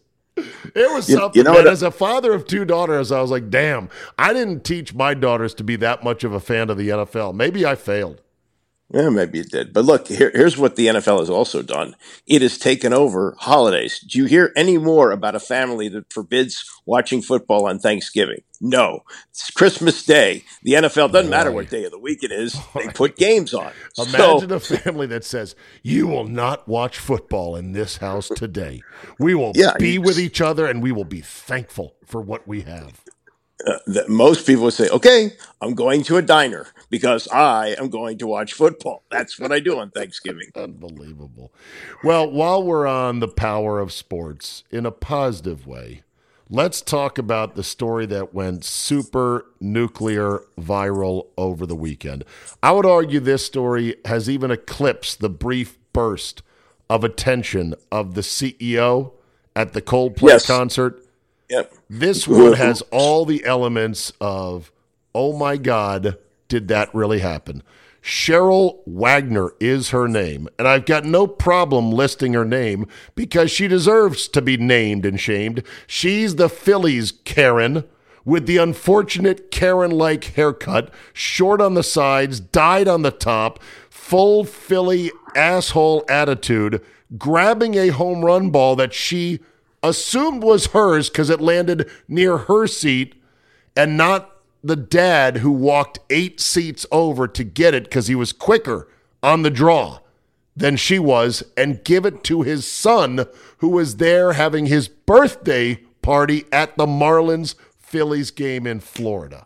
Speaker 2: It was
Speaker 11: You-
Speaker 2: something,
Speaker 11: you know
Speaker 2: man.
Speaker 11: what-
Speaker 2: As a father of two daughters, I was like, damn, I didn't teach my daughters to be that much of a fan of the N F L. Maybe I failed.
Speaker 11: Yeah, maybe it did. But look, here, here's what the N F L has also done. It has taken over holidays. Do you hear any more about a family that forbids watching football on Thanksgiving? No. It's Christmas Day. The N F L, doesn't matter what day of the week it is, they put games on.
Speaker 2: Imagine
Speaker 11: So-
Speaker 2: a family that says, you will not watch football in this house today. We will
Speaker 11: Yeah,
Speaker 2: be
Speaker 11: you-
Speaker 2: with each other, and we will be thankful for what we have.
Speaker 11: Uh, that most people would say, okay, I'm going to a diner because I am going to watch football. That's what I do on Thanksgiving.
Speaker 2: Unbelievable. Well, while we're on the power of sports in a positive way, let's talk about the story that went super nuclear viral over the weekend. I would argue this story has even eclipsed the brief burst of attention of the C E O at the Coldplay
Speaker 11: Yes.
Speaker 2: concert.
Speaker 11: Yep.
Speaker 2: This one has all the elements of, oh my God, did that really happen? Cheryl Wagner is her name, and I've got no problem listing her name because she deserves to be named and shamed. She's the Phillies Karen with the unfortunate Karen-like haircut, short on the sides, dyed on the top, full Philly asshole attitude, grabbing a home run ball that she assumed was hers because it landed near her seat and not the dad who walked eight seats over to get it because he was quicker on the draw than she was, and give it to his son who was there having his birthday party at the Marlins Phillies game in Florida.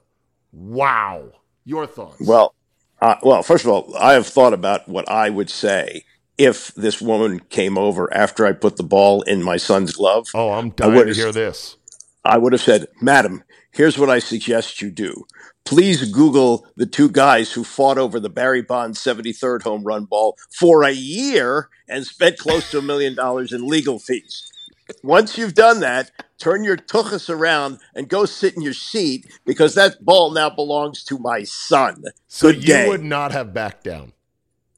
Speaker 2: Wow. Your thoughts?
Speaker 11: Well, uh, well, first of all, I have thought about what I would say if this woman came over after I put the ball in my son's glove.
Speaker 2: Oh, I'm
Speaker 11: I
Speaker 2: dying
Speaker 11: would
Speaker 2: to
Speaker 11: have-
Speaker 2: hear this.
Speaker 11: I would have said, Madam, here's what I suggest you do. Please Google the two guys who fought over the Barry Bonds seventy-third home run ball for a year and spent close to a million dollars in legal fees. Once you've done that, turn your tuchus around and go sit in your seat because that ball now belongs to my son.
Speaker 2: So
Speaker 11: Good
Speaker 2: you
Speaker 11: day.
Speaker 2: would not have backed down.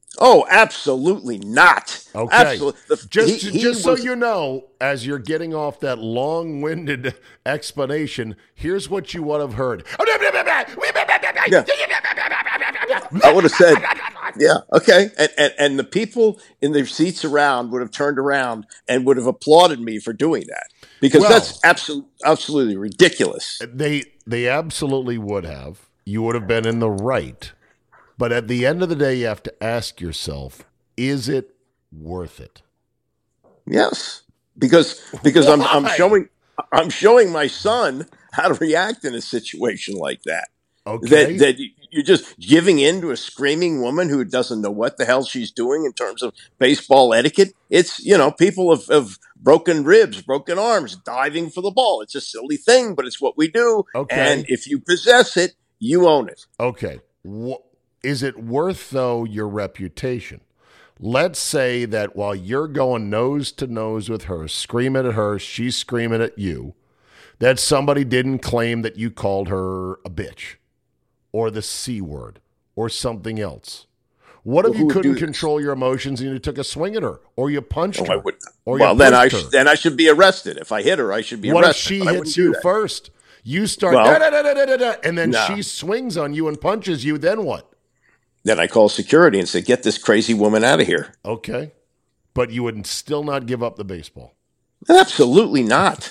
Speaker 11: Oh, absolutely not.
Speaker 2: Okay.
Speaker 11: Absolutely. The,
Speaker 2: just
Speaker 11: he, he
Speaker 2: just
Speaker 11: was,
Speaker 2: so you know, as you're getting off that long-winded explanation, here's what you would have heard.
Speaker 11: Yeah. I would have said, yeah, okay. And, and and the people in their seats around would have turned around and would have applauded me for doing that. Because
Speaker 2: well,
Speaker 11: that's absolutely absolutely ridiculous.
Speaker 2: They they absolutely would have. You would have been in the right. But at the end of the day, you have to ask yourself, is it worth it?
Speaker 11: Yes. Because because I'm I'm showing I'm showing my son how to react in a situation like that.
Speaker 2: Okay.
Speaker 11: That that you're just giving in to a screaming woman who doesn't know what the hell she's doing in terms of baseball etiquette. It's, you know, people have, have broken ribs, broken arms, diving for the ball. It's a silly thing, but it's what we do.
Speaker 2: Okay.
Speaker 11: And if you possess it, you own it.
Speaker 2: Okay. Wh- is it worth, though, your reputation? Let's say that while you're going nose to nose with her, screaming at her, she's screaming at you, that somebody didn't claim that you called her a bitch or the C word or something else. What if
Speaker 11: Well,
Speaker 2: you
Speaker 11: who would
Speaker 2: couldn't
Speaker 11: do
Speaker 2: control your emotions and you took a swing at her or you punched
Speaker 11: Oh,
Speaker 2: her?
Speaker 11: I would,
Speaker 2: or
Speaker 11: well,
Speaker 2: you
Speaker 11: then I
Speaker 2: pushed
Speaker 11: sh-
Speaker 2: her?
Speaker 11: then I should be arrested. If I hit her, I should be
Speaker 2: What if
Speaker 11: arrested.
Speaker 2: she
Speaker 11: but I
Speaker 2: hits
Speaker 11: wouldn't do
Speaker 2: you
Speaker 11: that.
Speaker 2: first? You start,
Speaker 11: Well,
Speaker 2: da, da, da, da, da, da, and then
Speaker 11: no.
Speaker 2: she swings on you and punches you, then what?
Speaker 11: Then I call security and say, get this crazy woman out of here.
Speaker 2: Okay. But you would still not give up the baseball.
Speaker 11: Absolutely not.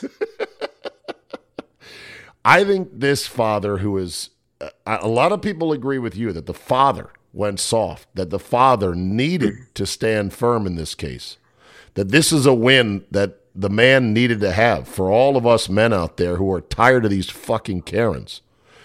Speaker 2: I think this father who is, uh, a lot of people agree with you that the father went soft, that the father needed to stand firm in this case, that this is a win that the man needed to have for all of us men out there who are tired of these fucking Karens.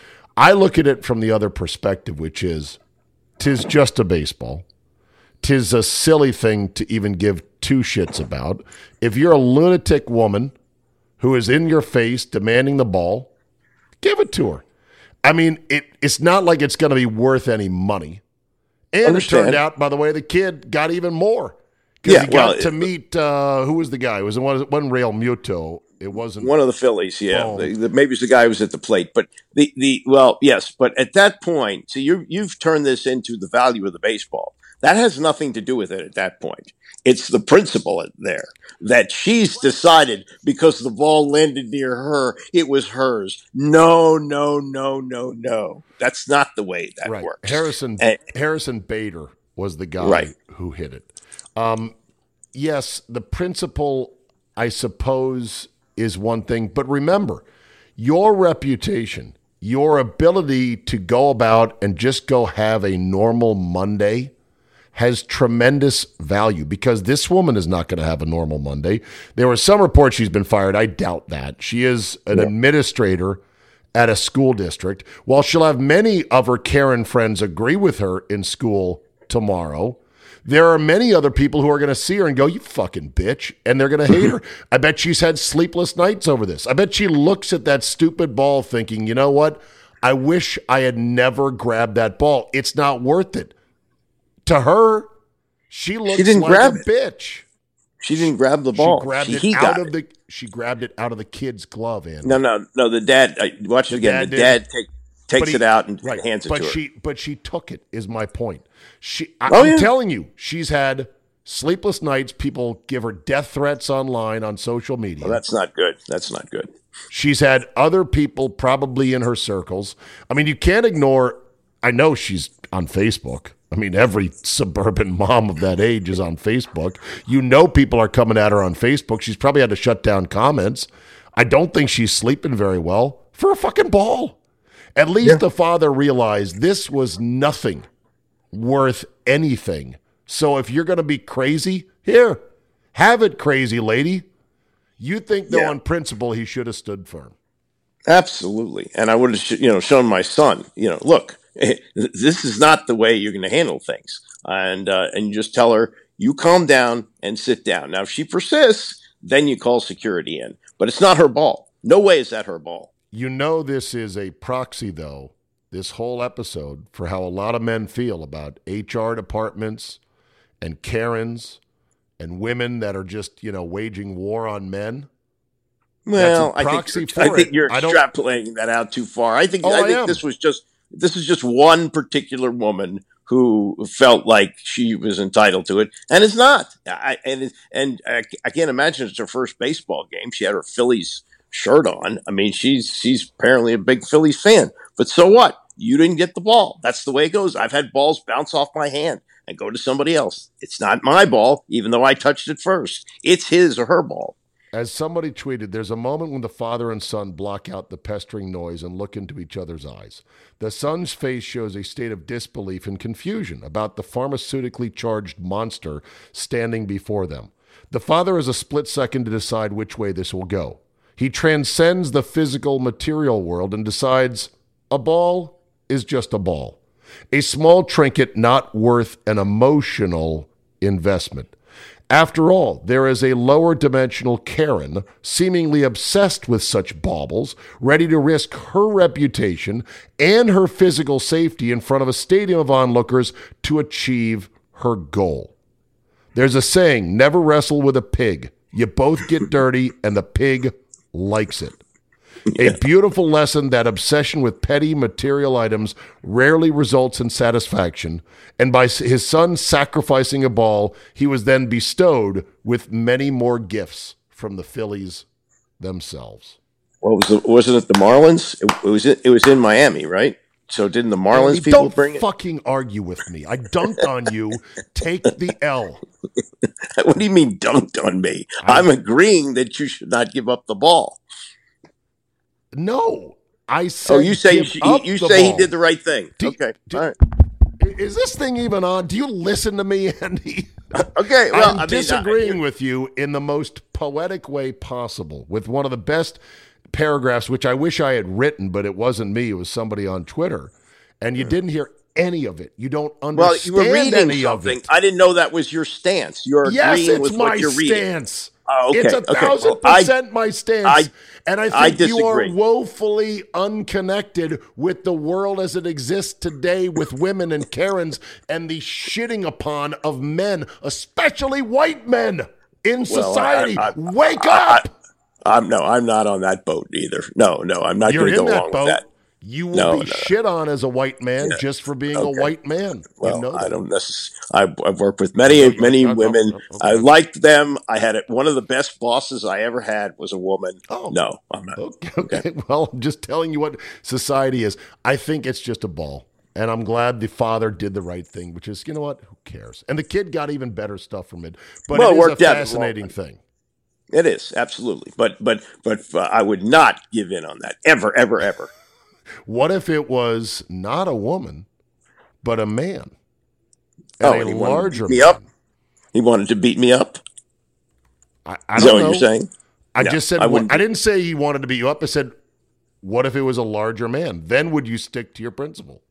Speaker 2: I look at it from the other perspective, which is, 'tis just a baseball. 'Tis a silly thing to even give two shits about. If you're a lunatic woman who is in your face demanding the ball, give it to her. I mean, it, it's not like it's going to be worth any money. And
Speaker 11: Understand.
Speaker 2: it turned out, by the way, the kid got even more. Because
Speaker 11: Yeah,
Speaker 2: he got
Speaker 11: well,
Speaker 2: to
Speaker 11: it-
Speaker 2: meet, uh, who was the guy? It was, it wasn't Real Muto. It wasn't.
Speaker 11: One of the Phillies, yeah.
Speaker 2: Oh.
Speaker 11: The, the, maybe it's the guy who was at the plate. But the, the well, yes. But at that point, so you you've turned this into the value of the baseball. That has nothing to do with it at that point. It's the principle there that she's decided because the ball landed near her, it was hers. No, no, no, no, no. That's not the way that
Speaker 2: Right.
Speaker 11: works.
Speaker 2: Harrison
Speaker 11: And-
Speaker 2: Harrison Bader was the guy
Speaker 11: Right.
Speaker 2: who hit it. Um, yes, the principle, I suppose, is one thing. But remember, your reputation, your ability to go about and just go have a normal Monday has tremendous value because this woman is not going to have a normal Monday. There were some reports she's been fired. I doubt that. She is an
Speaker 11: Yeah.
Speaker 2: administrator at a school district. While she'll have many of her Karen friends agree with her in school tomorrow, there are many other people who are going to see her and go, you fucking bitch, and they're going to hate her. I bet she's had sleepless nights over this. I bet she looks at that stupid ball thinking, you know what? I wish I had never grabbed that ball. It's not worth it. To her, she looks
Speaker 11: She didn't
Speaker 2: like
Speaker 11: grab
Speaker 2: a
Speaker 11: it.
Speaker 2: bitch.
Speaker 11: She didn't grab the ball.
Speaker 2: She grabbed
Speaker 11: She-
Speaker 2: it
Speaker 11: he
Speaker 2: out
Speaker 11: got
Speaker 2: of
Speaker 11: it.
Speaker 2: the. She grabbed it out of the kid's glove, Andy.
Speaker 11: No, no, no. The dad. I, watch it again.
Speaker 2: dad
Speaker 11: the
Speaker 2: did.
Speaker 11: dad take, takes
Speaker 2: But he-
Speaker 11: it out and
Speaker 2: right.
Speaker 11: hands it
Speaker 2: but
Speaker 11: to her.
Speaker 2: she, but she took it. Is my point. She. I,
Speaker 11: Oh,
Speaker 2: I'm
Speaker 11: yeah.
Speaker 2: telling you, she's had sleepless nights. People give her death threats online on social media.
Speaker 11: Well, that's not good. That's not good.
Speaker 2: She's had other people probably in her circles. I mean, you can't ignore. I know she's on Facebook. I mean, every suburban mom of that age is on Facebook. You know people are coming at her on Facebook. She's probably had to shut down comments. I don't think she's sleeping very well for a fucking ball. At least the father realized this was nothing worth anything. So if you're going to be crazy, here, have it, crazy lady. You think, though,
Speaker 11: Yeah.
Speaker 2: on principle, he should have stood firm.
Speaker 11: Absolutely. And I would have, sh- you know, shown my son, you know, look, this is not the way you're going to handle things. And, uh, and you just tell her, you calm down and sit down. Now, if she persists, then you call security in. But it's not her ball. No way is that her ball.
Speaker 2: You know this is a proxy, though, this whole episode, for how a lot of men feel about H R departments and Karens and women that are just, you know, waging war on men.
Speaker 11: Well,
Speaker 2: That's a
Speaker 11: I
Speaker 2: proxy
Speaker 11: think,
Speaker 2: for
Speaker 11: I think
Speaker 2: it.
Speaker 11: you're
Speaker 2: I don't-
Speaker 11: extrapolating that out too far. I think
Speaker 2: Oh,
Speaker 11: I
Speaker 2: I
Speaker 11: think
Speaker 2: am.
Speaker 11: this was just this is just one particular woman who felt like she was entitled to it, and it's not. I, and it, and I, I can't imagine it's her first baseball game. She had her Phillies shirt on. I mean, she's she's apparently a big Phillies fan. But so what? You didn't get the ball. That's the way it goes. I've had balls bounce off my hand and go to somebody else. It's not my ball, even though I touched it first. It's his or her ball.
Speaker 2: As somebody tweeted, there's a moment when the father and son block out the pestering noise and look into each other's eyes. The son's face shows a state of disbelief and confusion about the pharmaceutically charged monster standing before them. The father has a split second to decide which way this will go. He transcends the physical material world and decides a ball is just a ball. A small trinket not worth an emotional investment. After all, there is a lower dimensional Karen, seemingly obsessed with such baubles, ready to risk her reputation and her physical safety in front of a stadium of onlookers to achieve her goal. There's a saying, never wrestle with a pig. You both get dirty and the pig likes it. A beautiful lesson that obsession with petty material items rarely results in satisfaction, and by his son sacrificing a ball, he was then bestowed with many more gifts from the Phillies themselves.
Speaker 11: What was it? Wasn't it the Marlins? It, it was. In, it was in Miami, right? So didn't the Marlins
Speaker 2: Andy,
Speaker 11: people
Speaker 2: don't
Speaker 11: bring it?
Speaker 2: fucking argue with me. I dunked on you. Take the L.
Speaker 11: What do you mean dunked on me? I, I'm agreeing that you should not give up the ball.
Speaker 2: No, I said.
Speaker 11: Oh, you say you, you say
Speaker 2: ball.
Speaker 11: he did the right thing.
Speaker 2: Do,
Speaker 11: okay,
Speaker 2: do,
Speaker 11: all right.
Speaker 2: Is this thing even on? Do you listen to me, Andy?
Speaker 11: Okay, well,
Speaker 2: I'm
Speaker 11: I mean,
Speaker 2: disagreeing
Speaker 11: I,
Speaker 2: with you in the most poetic way possible with one of the best paragraphs, which I wish I had written, but it wasn't me. It was somebody on Twitter, and you didn't hear any of it. You don't understand
Speaker 11: well, you were reading
Speaker 2: any
Speaker 11: something.
Speaker 2: of it.
Speaker 11: I didn't know that was your stance. You're
Speaker 2: yes,
Speaker 11: agreeing
Speaker 2: it's
Speaker 11: with
Speaker 2: my
Speaker 11: what you're reading.
Speaker 2: Stance.
Speaker 11: Oh, okay.
Speaker 2: It's a
Speaker 11: okay.
Speaker 2: thousand
Speaker 11: well,
Speaker 2: percent
Speaker 11: I,
Speaker 2: my stance.
Speaker 11: I,
Speaker 2: and I
Speaker 11: I
Speaker 2: think
Speaker 11: disagree.
Speaker 2: you are woefully unconnected with the world as it exists today with women and Karens and the shitting upon of men, especially white men in society.
Speaker 11: Well, I, I,
Speaker 2: Wake
Speaker 11: I,
Speaker 2: up!
Speaker 11: I, I'm no, I'm not on that boat either. No, no, I'm not going to go
Speaker 2: that
Speaker 11: along
Speaker 2: boat.
Speaker 11: with that.
Speaker 2: You will
Speaker 11: no,
Speaker 2: be
Speaker 11: no,
Speaker 2: shit on as a white man
Speaker 11: yeah.
Speaker 2: just for being
Speaker 11: okay.
Speaker 2: a white man.
Speaker 11: Well,
Speaker 2: you know
Speaker 11: I don't necessarily. I've, I've worked with many,
Speaker 2: no,
Speaker 11: many
Speaker 2: no,
Speaker 11: women.
Speaker 2: No, no, okay.
Speaker 11: I liked them. I had it. One of the best bosses I ever had was a woman.
Speaker 2: Oh,
Speaker 11: no, I'm not.
Speaker 2: Okay, okay. Well, I'm just telling you what society is. I think it's just a ball. And I'm glad the father did the right thing, which is, you know what? Who cares? And the kid got even better stuff from it. But
Speaker 11: well,
Speaker 2: it is
Speaker 11: it worked
Speaker 2: a
Speaker 11: out
Speaker 2: fascinating thing.
Speaker 11: It is, absolutely. But but but uh, I would not give in on that. Ever, ever, ever.
Speaker 2: What if it was not a woman, but a man? And
Speaker 11: oh,
Speaker 2: a
Speaker 11: and he
Speaker 2: larger
Speaker 11: wanted to beat me
Speaker 2: man.
Speaker 11: up? He wanted to beat me up?
Speaker 2: I, I
Speaker 11: is
Speaker 2: don't
Speaker 11: that
Speaker 2: know.
Speaker 11: what you're saying?
Speaker 2: I
Speaker 11: no,
Speaker 2: just said,
Speaker 11: I,
Speaker 2: well, I didn't say he wanted to beat you up. I said, what if it was a larger man? Then would you stick to your principle?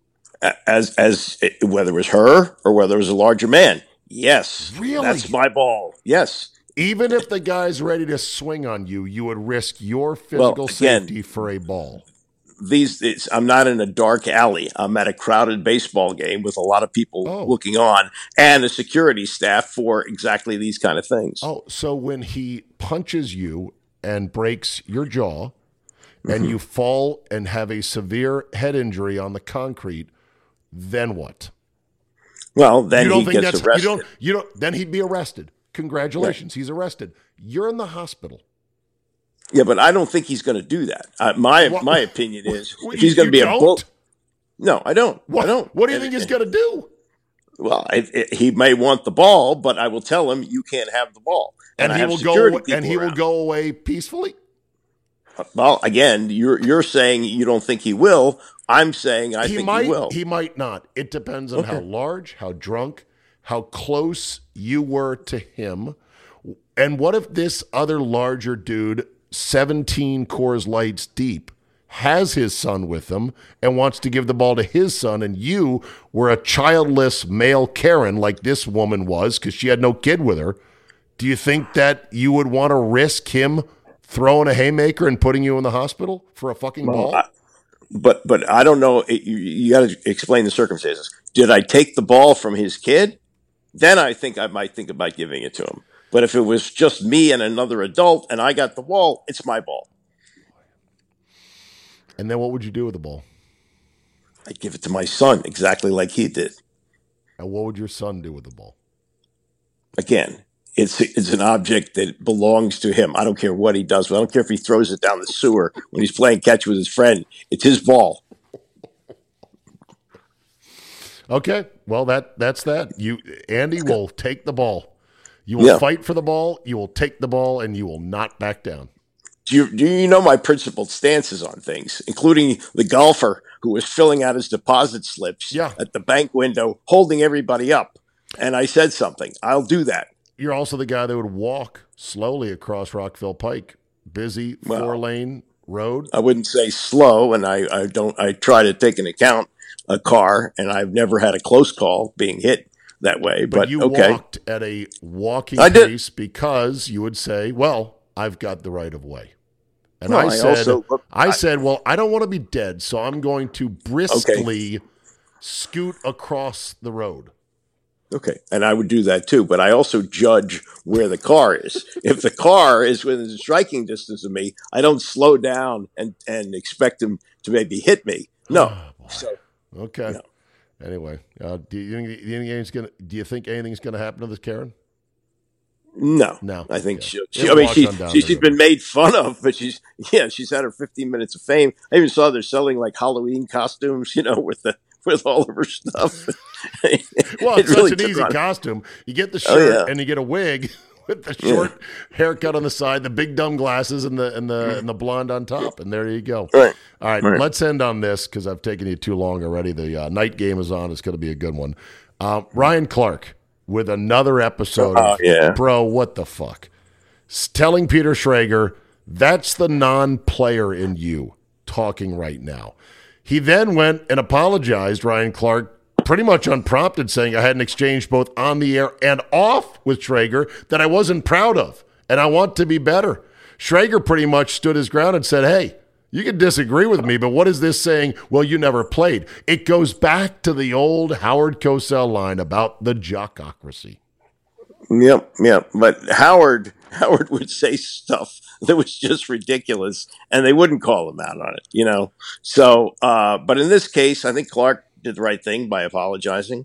Speaker 11: As, as whether it was her or whether it was a larger man. Yes.
Speaker 2: Really?
Speaker 11: That's my ball. Yes.
Speaker 2: Even if the guy's ready to swing on you, you would risk your physical
Speaker 11: well, again,
Speaker 2: safety for a ball.
Speaker 11: These, it's, I'm not in a dark alley. I'm at a crowded baseball game with a lot of people
Speaker 2: oh.
Speaker 11: looking on and a security staff for exactly these kind of things.
Speaker 2: Oh, so when he punches you and breaks your jaw mm-hmm. and you fall and have a severe head injury on the concrete, then what?
Speaker 11: Well, then
Speaker 2: you don't
Speaker 11: he
Speaker 2: think
Speaker 11: gets
Speaker 2: that's,
Speaker 11: arrested.
Speaker 2: You don't, you don't, then he'd be arrested. Congratulations, right. He's arrested. You're in the hospital.
Speaker 11: Yeah, but I don't think he's going to do that. Uh, my
Speaker 2: what?
Speaker 11: my opinion is
Speaker 2: what,
Speaker 11: if he's going to be
Speaker 2: don't?
Speaker 11: a bull. No, I don't.
Speaker 2: What?
Speaker 11: I don't.
Speaker 2: What do you think he's going to do?
Speaker 11: Well, I, it, he may want the ball, but I will tell him you can't have the ball,
Speaker 2: and,
Speaker 11: and
Speaker 2: he will go. And he around. will go away peacefully.
Speaker 11: Well, again, you're you're saying you don't think he will. I'm saying I
Speaker 2: he
Speaker 11: think
Speaker 2: might,
Speaker 11: he will.
Speaker 2: He might not. It depends on okay. how large, how drunk, how close you were to him. And what if this other larger dude, seventeen Coors Lights deep, has his son with him and wants to give the ball to his son, and you were a childless male Karen like this woman was because she had no kid with her? Do you think that you would want to risk him throwing a haymaker and putting you in the hospital for a fucking
Speaker 11: well,
Speaker 2: ball?
Speaker 11: I, but but I don't know. It, you you got to explain the circumstances. Did I take the ball from his kid? Then I think I might think about giving it to him. But if it was just me and another adult and I got the ball, it's my ball.
Speaker 2: And then what would you do with the ball?
Speaker 11: I'd give it to my son exactly like he did.
Speaker 2: And what would your son do with the ball?
Speaker 11: Again, it's it's an object that belongs to him. I don't care what he does. I don't care if he throws it down the sewer when he's playing catch with his friend. It's his ball.
Speaker 2: Okay, well that that's that. You Andy will take the ball. You will
Speaker 11: Yeah.
Speaker 2: fight for the ball. You will take the ball, and you will not back down.
Speaker 11: Do you, do you know my principled stances on things, including the golfer who was filling out his deposit slips
Speaker 2: Yeah.
Speaker 11: at the bank window, holding everybody up? And I said something. I'll do that.
Speaker 2: You're also the guy that would walk slowly across Rockville Pike, busy
Speaker 11: Well,
Speaker 2: four lane road.
Speaker 11: I wouldn't say slow, and I, I don't. I try to take into account a car, and I've never had a close call being hit that way.
Speaker 2: But,
Speaker 11: But,
Speaker 2: you
Speaker 11: okay,
Speaker 2: walked at a walking
Speaker 11: I did.
Speaker 2: pace because you would say, "Well, I've got the right of way." And
Speaker 11: Well,
Speaker 2: I
Speaker 11: I
Speaker 2: said,
Speaker 11: also- look,
Speaker 2: I,
Speaker 11: I-
Speaker 2: said, well, I don't want to be dead, so I'm going to briskly scoot across the road.
Speaker 11: okay, and I would do that too. But I also judge where the car is. If the car is within striking distance of me, I don't slow down and and expect him to maybe hit me. No. So
Speaker 2: Okay.
Speaker 11: No.
Speaker 2: Anyway, uh, do you think, do you think anything's gonna? Do you think anything's going to happen to this Karen?
Speaker 11: no,
Speaker 2: No.
Speaker 11: I think
Speaker 2: Okay.
Speaker 11: she'll, she.
Speaker 2: It'll
Speaker 11: I mean,
Speaker 2: walk
Speaker 11: she,
Speaker 2: on down
Speaker 11: she
Speaker 2: the
Speaker 11: she's
Speaker 2: road.
Speaker 11: been made fun of, but she's yeah, she's had her fifteen minutes of fame. I even saw they're selling like Halloween costumes, you know, with the with all of her stuff.
Speaker 2: Well,
Speaker 11: It
Speaker 2: it's
Speaker 11: really
Speaker 2: such an
Speaker 11: took
Speaker 2: easy
Speaker 11: on-
Speaker 2: costume. You get the
Speaker 11: Oh,
Speaker 2: shirt
Speaker 11: yeah.
Speaker 2: and you get a wig with the short haircut on the side, the big dumb glasses, and the and the and the blonde on top, and there you go.
Speaker 11: Right.
Speaker 2: All right,
Speaker 11: Right.
Speaker 2: let's end on this because I've taken you too long already. The uh, night game is on. It's going to be a good one. Uh, Ryan Clark with another episode
Speaker 11: Oh,
Speaker 2: of
Speaker 11: yeah.
Speaker 2: Bro, what the fuck? S- telling Peter Schrager, that's the non-player in you talking right now. He then went and apologized, Ryan Clark, pretty much unprompted, saying I had an exchange both on the air and off with Schrager that I wasn't proud of, and I want to be better. Schrager pretty much stood his ground and said, hey, you can disagree with me, but what is this saying? Well, you never played. It goes back to the old Howard Cosell line about the jockocracy.
Speaker 11: Yep, yep. But Howard Howard would say stuff that was just ridiculous, and they wouldn't call him out on it, you know. So, uh, but in this case, I think Clark did the right thing by apologizing.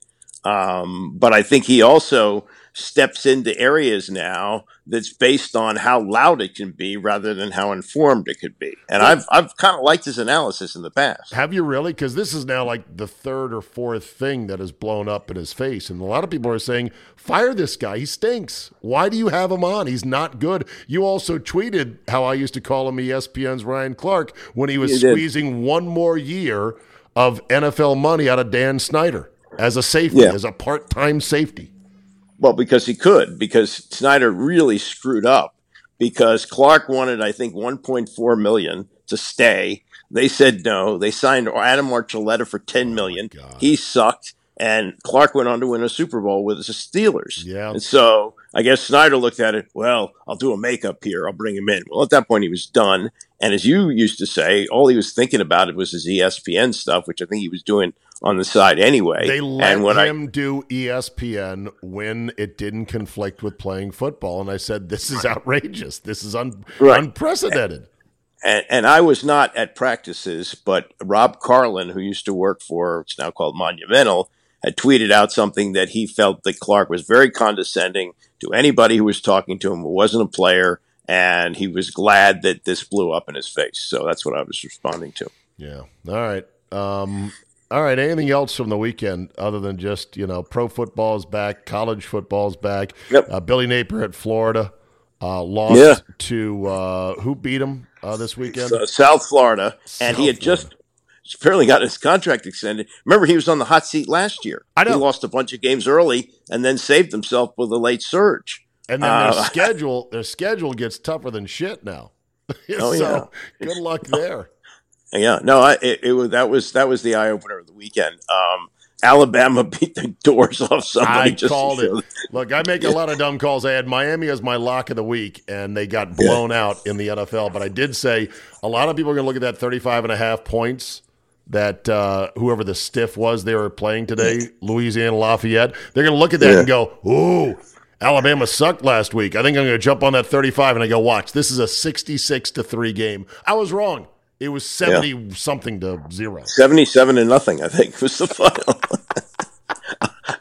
Speaker 11: Um, but I think he also steps into areas now that's based on how loud it can be rather than how informed it could be. And I've I've kind of liked his analysis in the past.
Speaker 2: Have you really? Because this is now like the third or fourth thing that has blown up in his face. And a lot of people are saying, fire this guy. He stinks. Why do you have him on? He's not good. You also tweeted how I used to call him E S P N's Ryan Clark when he was
Speaker 11: You did.
Speaker 2: squeezing one more year of N F L money out of Dan Snyder as a safety,
Speaker 11: Yeah.
Speaker 2: as a part-time safety.
Speaker 11: Well, because he could, because Snyder really screwed up. Because Clark wanted, I think, one point four million dollars to stay. They said no. They signed Adam Archuleta for ten million dollars.
Speaker 2: God.
Speaker 11: He sucked, and Clark went on to win a Super Bowl with the Steelers.
Speaker 2: Yeah.
Speaker 11: And so I guess Snyder looked at it. Well, I'll do a makeup here. I'll bring him in. Well, at that point, he was done. And as you used to say, all he was thinking about it was his E S P N stuff, which I think he was doing on the side anyway.
Speaker 2: They let
Speaker 11: and when I,
Speaker 2: him do E S P N when it didn't conflict with playing football. And I said, this is outrageous. This is un-
Speaker 11: Right.
Speaker 2: unprecedented.
Speaker 11: And, and I was not at practices, but Rob Carlin, who used to work for, it's now called Monumental, had tweeted out something that he felt that Clark was very condescending to anybody who was talking to him who wasn't a player, and he was glad that this blew up in his face. So that's what I was responding to.
Speaker 2: Yeah. All right. Um, all right. Anything else from the weekend other than just, you know, pro football's back, college football's back.
Speaker 11: Yep.
Speaker 2: Uh, Billy Napier at Florida uh, lost
Speaker 11: Yeah.
Speaker 2: to uh, who beat him uh, this weekend?
Speaker 11: So, South Florida, and he
Speaker 2: South
Speaker 11: had just apparently got his contract extended. Remember, he was on the hot seat last year.
Speaker 2: I know.
Speaker 11: He lost a bunch of games early and then saved himself with a late surge.
Speaker 2: And then their
Speaker 11: Uh,
Speaker 2: schedule, their schedule gets tougher than shit now.
Speaker 11: Oh,
Speaker 2: so
Speaker 11: yeah.
Speaker 2: good luck there.
Speaker 11: Yeah, no, I, it, it was that was that was the eye opener of the weekend. Um, Alabama beat the doors off somebody.
Speaker 2: I
Speaker 11: just to
Speaker 2: called
Speaker 11: show
Speaker 2: it. Look, I make a lot of dumb calls. I had Miami as my lock of the week, and they got blown out in the N F L. But I did say a lot of people are going to look at that thirty-five and a half points that uh, whoever the stiff was they were playing today, Louisiana Lafayette. They're going to look at that
Speaker 11: Yeah.
Speaker 2: and go, ooh, Alabama sucked last week. I think I'm going to jump on that thirty-five, and I go, watch, this is a sixty-six to three game. I was wrong. It was seventy-something to zero.
Speaker 11: seventy-seven to nothing, I think, was the final.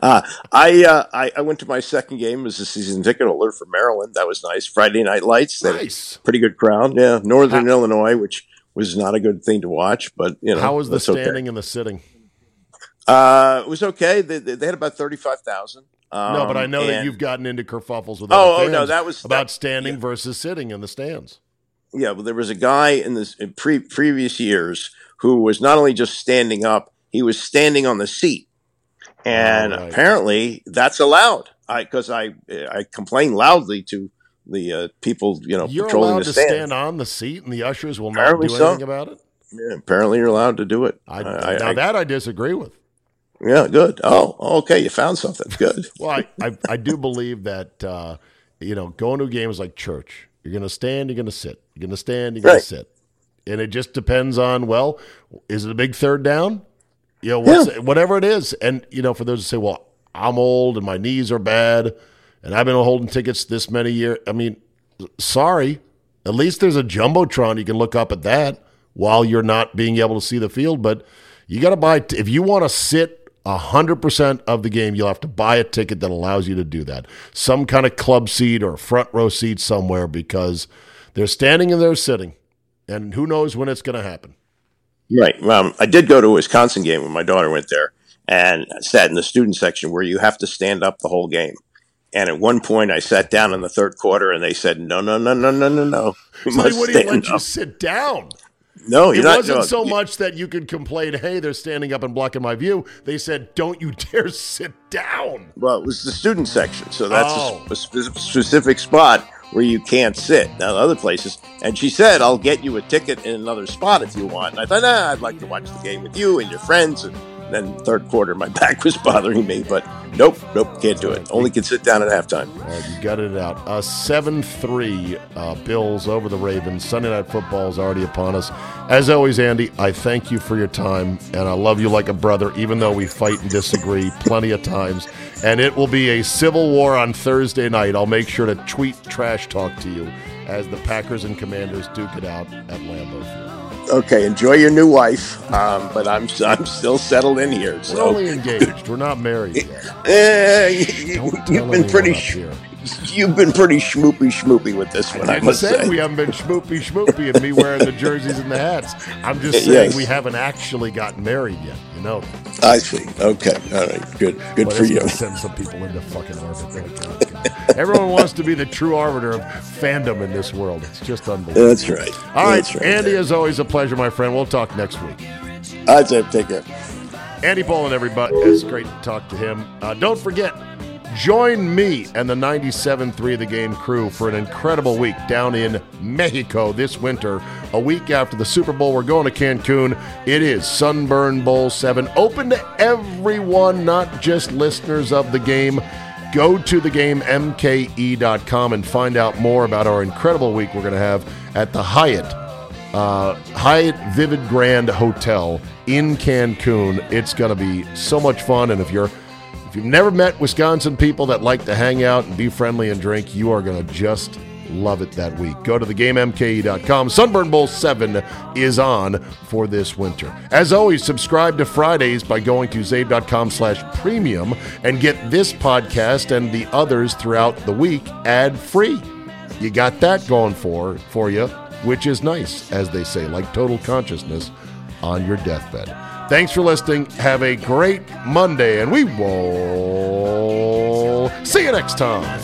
Speaker 11: Uh, I, uh, I I went to my second game as a season ticket holder for Maryland. That was nice. Friday Night Lights.
Speaker 2: Nice.
Speaker 11: Pretty good crowd. Yeah, Northern How, Illinois, which was not a good thing to watch, but you know.
Speaker 2: How was the standing
Speaker 11: okay.
Speaker 2: and the sitting?
Speaker 11: Uh, it was okay. They, they had about thirty-five thousand. Um,
Speaker 2: no, but I know
Speaker 11: and,
Speaker 2: that you've gotten into kerfuffles with
Speaker 11: oh,
Speaker 2: other
Speaker 11: oh no, that was
Speaker 2: about
Speaker 11: that,
Speaker 2: standing
Speaker 11: yeah.
Speaker 2: versus sitting in the stands.
Speaker 11: Yeah, well, there was a guy in this in pre, previous years who was not only just standing up, he was standing on the seat, and oh, right. apparently that's allowed. I because I I complained loudly to the uh, people, you know,
Speaker 2: you're
Speaker 11: patrolling
Speaker 2: allowed
Speaker 11: the
Speaker 2: to
Speaker 11: stand.
Speaker 2: stand on the seat, and the ushers will
Speaker 11: apparently
Speaker 2: not do anything
Speaker 11: so.
Speaker 2: about it.
Speaker 11: Yeah, apparently you're allowed to do it.
Speaker 2: I,
Speaker 11: I,
Speaker 2: now
Speaker 11: I,
Speaker 2: that I disagree with.
Speaker 11: Yeah, good. Oh, okay, you found something. Good.
Speaker 2: Well, I, I, I do believe that, uh, you know, going to a game is like church. You're going to stand, you're going to sit. You're going to stand, you're going
Speaker 11: right.
Speaker 2: to sit. And it just depends on, well, is it a big third down? You know, what's
Speaker 11: yeah.
Speaker 2: it, whatever it is. And, you know, for those who say, well, I'm old and my knees are bad and I've been holding tickets this many years. I mean, sorry. At least there's a Jumbotron. You can look up at that while you're not being able to see the field. But you got to buy – if you want to sit – one hundred percent of the game, you'll have to buy a ticket that allows you to do that. Some kind of club seat or front row seat somewhere because they're standing and they're sitting. And who knows when it's going to happen.
Speaker 11: Right. Um, I did go to a Wisconsin game when my daughter went there and sat in the student section where you have to stand up the whole game. And at one point, I sat down in the third quarter and they said, no, no, no, no, no, no, no.
Speaker 2: You so they wouldn't let up. you sit down.
Speaker 11: No, you're
Speaker 2: it
Speaker 11: not,
Speaker 2: wasn't
Speaker 11: no,
Speaker 2: so
Speaker 11: you,
Speaker 2: much that you could complain, hey, they're standing up and blocking my view. They said, don't you dare sit down.
Speaker 11: Well, it was the student section, so that's
Speaker 2: oh.
Speaker 11: a, a specific spot where you can't sit. Now, other places, and she said, I'll get you a ticket in another spot if you want. And I thought, nah, I'd like to watch the game with you and your friends. And then third quarter, my back was bothering me, but nope, nope, can't do it. Only can sit down at halftime.
Speaker 2: All right, you got it out. Uh, seven three uh, Bills over the Ravens. Sunday Night Football is already upon us. As always, Andy, I thank you for your time, and I love you like a brother, even though we fight and disagree plenty of times. And it will be a civil war on Thursday night. I'll make sure to tweet trash talk to you as the Packers and Commanders duke it out at Lambeau Field.
Speaker 11: Okay, enjoy your new wife, um, but I'm I'm still settled in here. So.
Speaker 2: We're only engaged. We're not married yet.
Speaker 11: Uh, you, you've been pretty. Sh- you've been pretty schmoopy schmoopy with this one.
Speaker 2: I,
Speaker 11: I must
Speaker 2: say,
Speaker 11: say
Speaker 2: we haven't been schmoopy schmoopy and me wearing the jerseys and the hats. I'm just saying
Speaker 11: yes.
Speaker 2: we haven't actually gotten married yet. You know.
Speaker 11: I see. Okay. All right. Good. Good
Speaker 2: well,
Speaker 11: for you.
Speaker 2: Send some people into fucking orbit. Everyone wants to be the true arbiter of fandom in this world. It's just unbelievable.
Speaker 11: That's right.
Speaker 2: All right,
Speaker 11: That's right.
Speaker 2: Andy, as always, a pleasure, my friend. We'll talk next week.
Speaker 11: I'd say take care.
Speaker 2: Andy Pollin, everybody. It's great to talk to him. Uh, don't forget, join me and the ninety-seven point three The Game crew for an incredible week down in Mexico this winter. A week after the Super Bowl, we're going to Cancun. It is Sunburn Bowl seven. Open to everyone, not just listeners of the game. Go to the game M K E dot com and find out more about our incredible week we're going to have at the Hyatt, uh, Hyatt Vivid Grand Hotel in Cancun. It's going to be so much fun, and if you're if you've never met Wisconsin people that like to hang out and be friendly and drink, you are going to just love it that week. Go to the game M K E dot com. Sunburn Bowl seven is on for this winter. As always, subscribe to Fridays by going to zabe dot com slash premium and get this podcast and the others throughout the week ad-free. You got that going for, for you, which is nice, as they say, like total consciousness on your deathbed. Thanks for listening. Have a great Monday, and we will see you next time.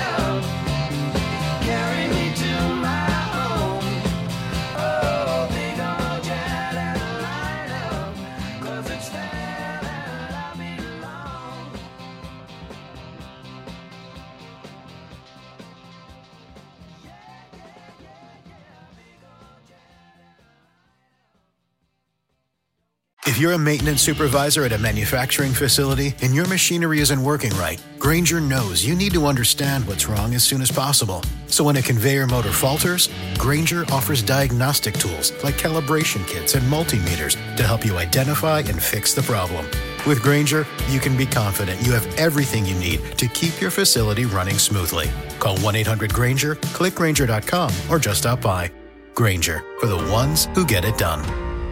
Speaker 12: Carry me to my home. Oh, big If you're a maintenance supervisor at a manufacturing facility and your machinery isn't working right, Grainger knows you need to understand what's wrong as soon as possible. So when a conveyor motor falters, Grainger offers diagnostic tools like calibration kits and multimeters to help you identify and fix the problem. With Grainger, you can be confident you have everything you need to keep your facility running smoothly. Call one eight hundred Grainger, click Grainger dot com, or just stop by. Grainger, for the ones who get it done.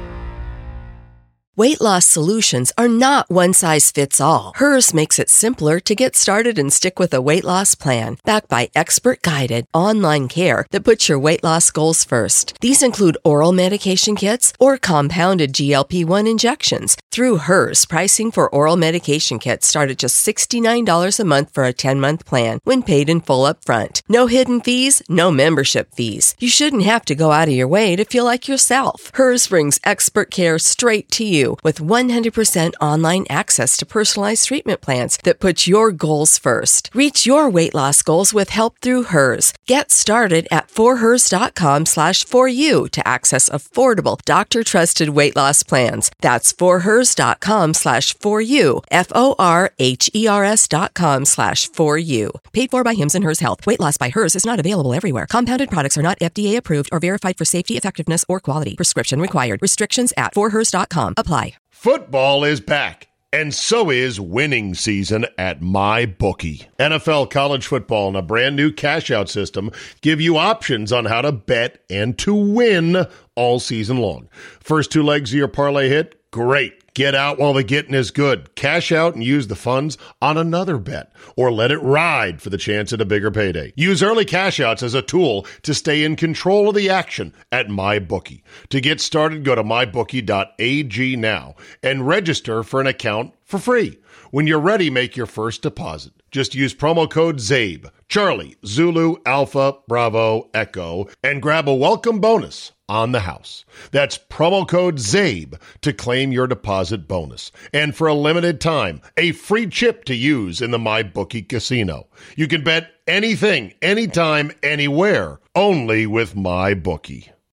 Speaker 13: Weight loss solutions are not one size fits all. Hers makes it simpler to get started and stick with a weight loss plan, backed by expert-guided online care that puts your weight loss goals first. These include oral medication kits or compounded G L P one injections. Through Hers, pricing for oral medication kits start at just sixty-nine dollars a month for a ten-month plan when paid in full up front. No hidden fees, no membership fees. You shouldn't have to go out of your way to feel like yourself. Hers brings expert care straight to you with one hundred percent online access to personalized treatment plans that put your goals first. Reach your weight loss goals with help through Hers. Get started at forhers.com slash for you to access affordable, doctor-trusted weight loss plans. That's forhers.com slash for you, F-O-R-H-E-R-S dot com slash for you. Paid for by Hims and Hers Health. Weight loss by Hers is not available everywhere. Compounded products are not F D A approved or verified for safety, effectiveness, or quality. Prescription required. Restrictions at for hers dot com apply.
Speaker 2: Football is back, and so is winning season at MyBookie. N F L, college football, and a brand new cash-out system give you options on how to bet and to win all season long. First two legs of your parlay hit? Great. Get out while the getting is good. Cash out and use the funds on another bet, or let it ride for the chance at a bigger payday. Use early cash outs as a tool to stay in control of the action at MyBookie. To get started, go to my bookie dot a g now and register for an account for free. When you're ready, make your first deposit. Just use promo code ZABE, Charlie, Zulu, Alpha, Bravo, Echo, and grab a welcome bonus on the house. That's promo code ZABE to claim your deposit bonus. And for a limited time, a free chip to use in the MyBookie casino. You can bet anything, anytime, anywhere, only with MyBookie.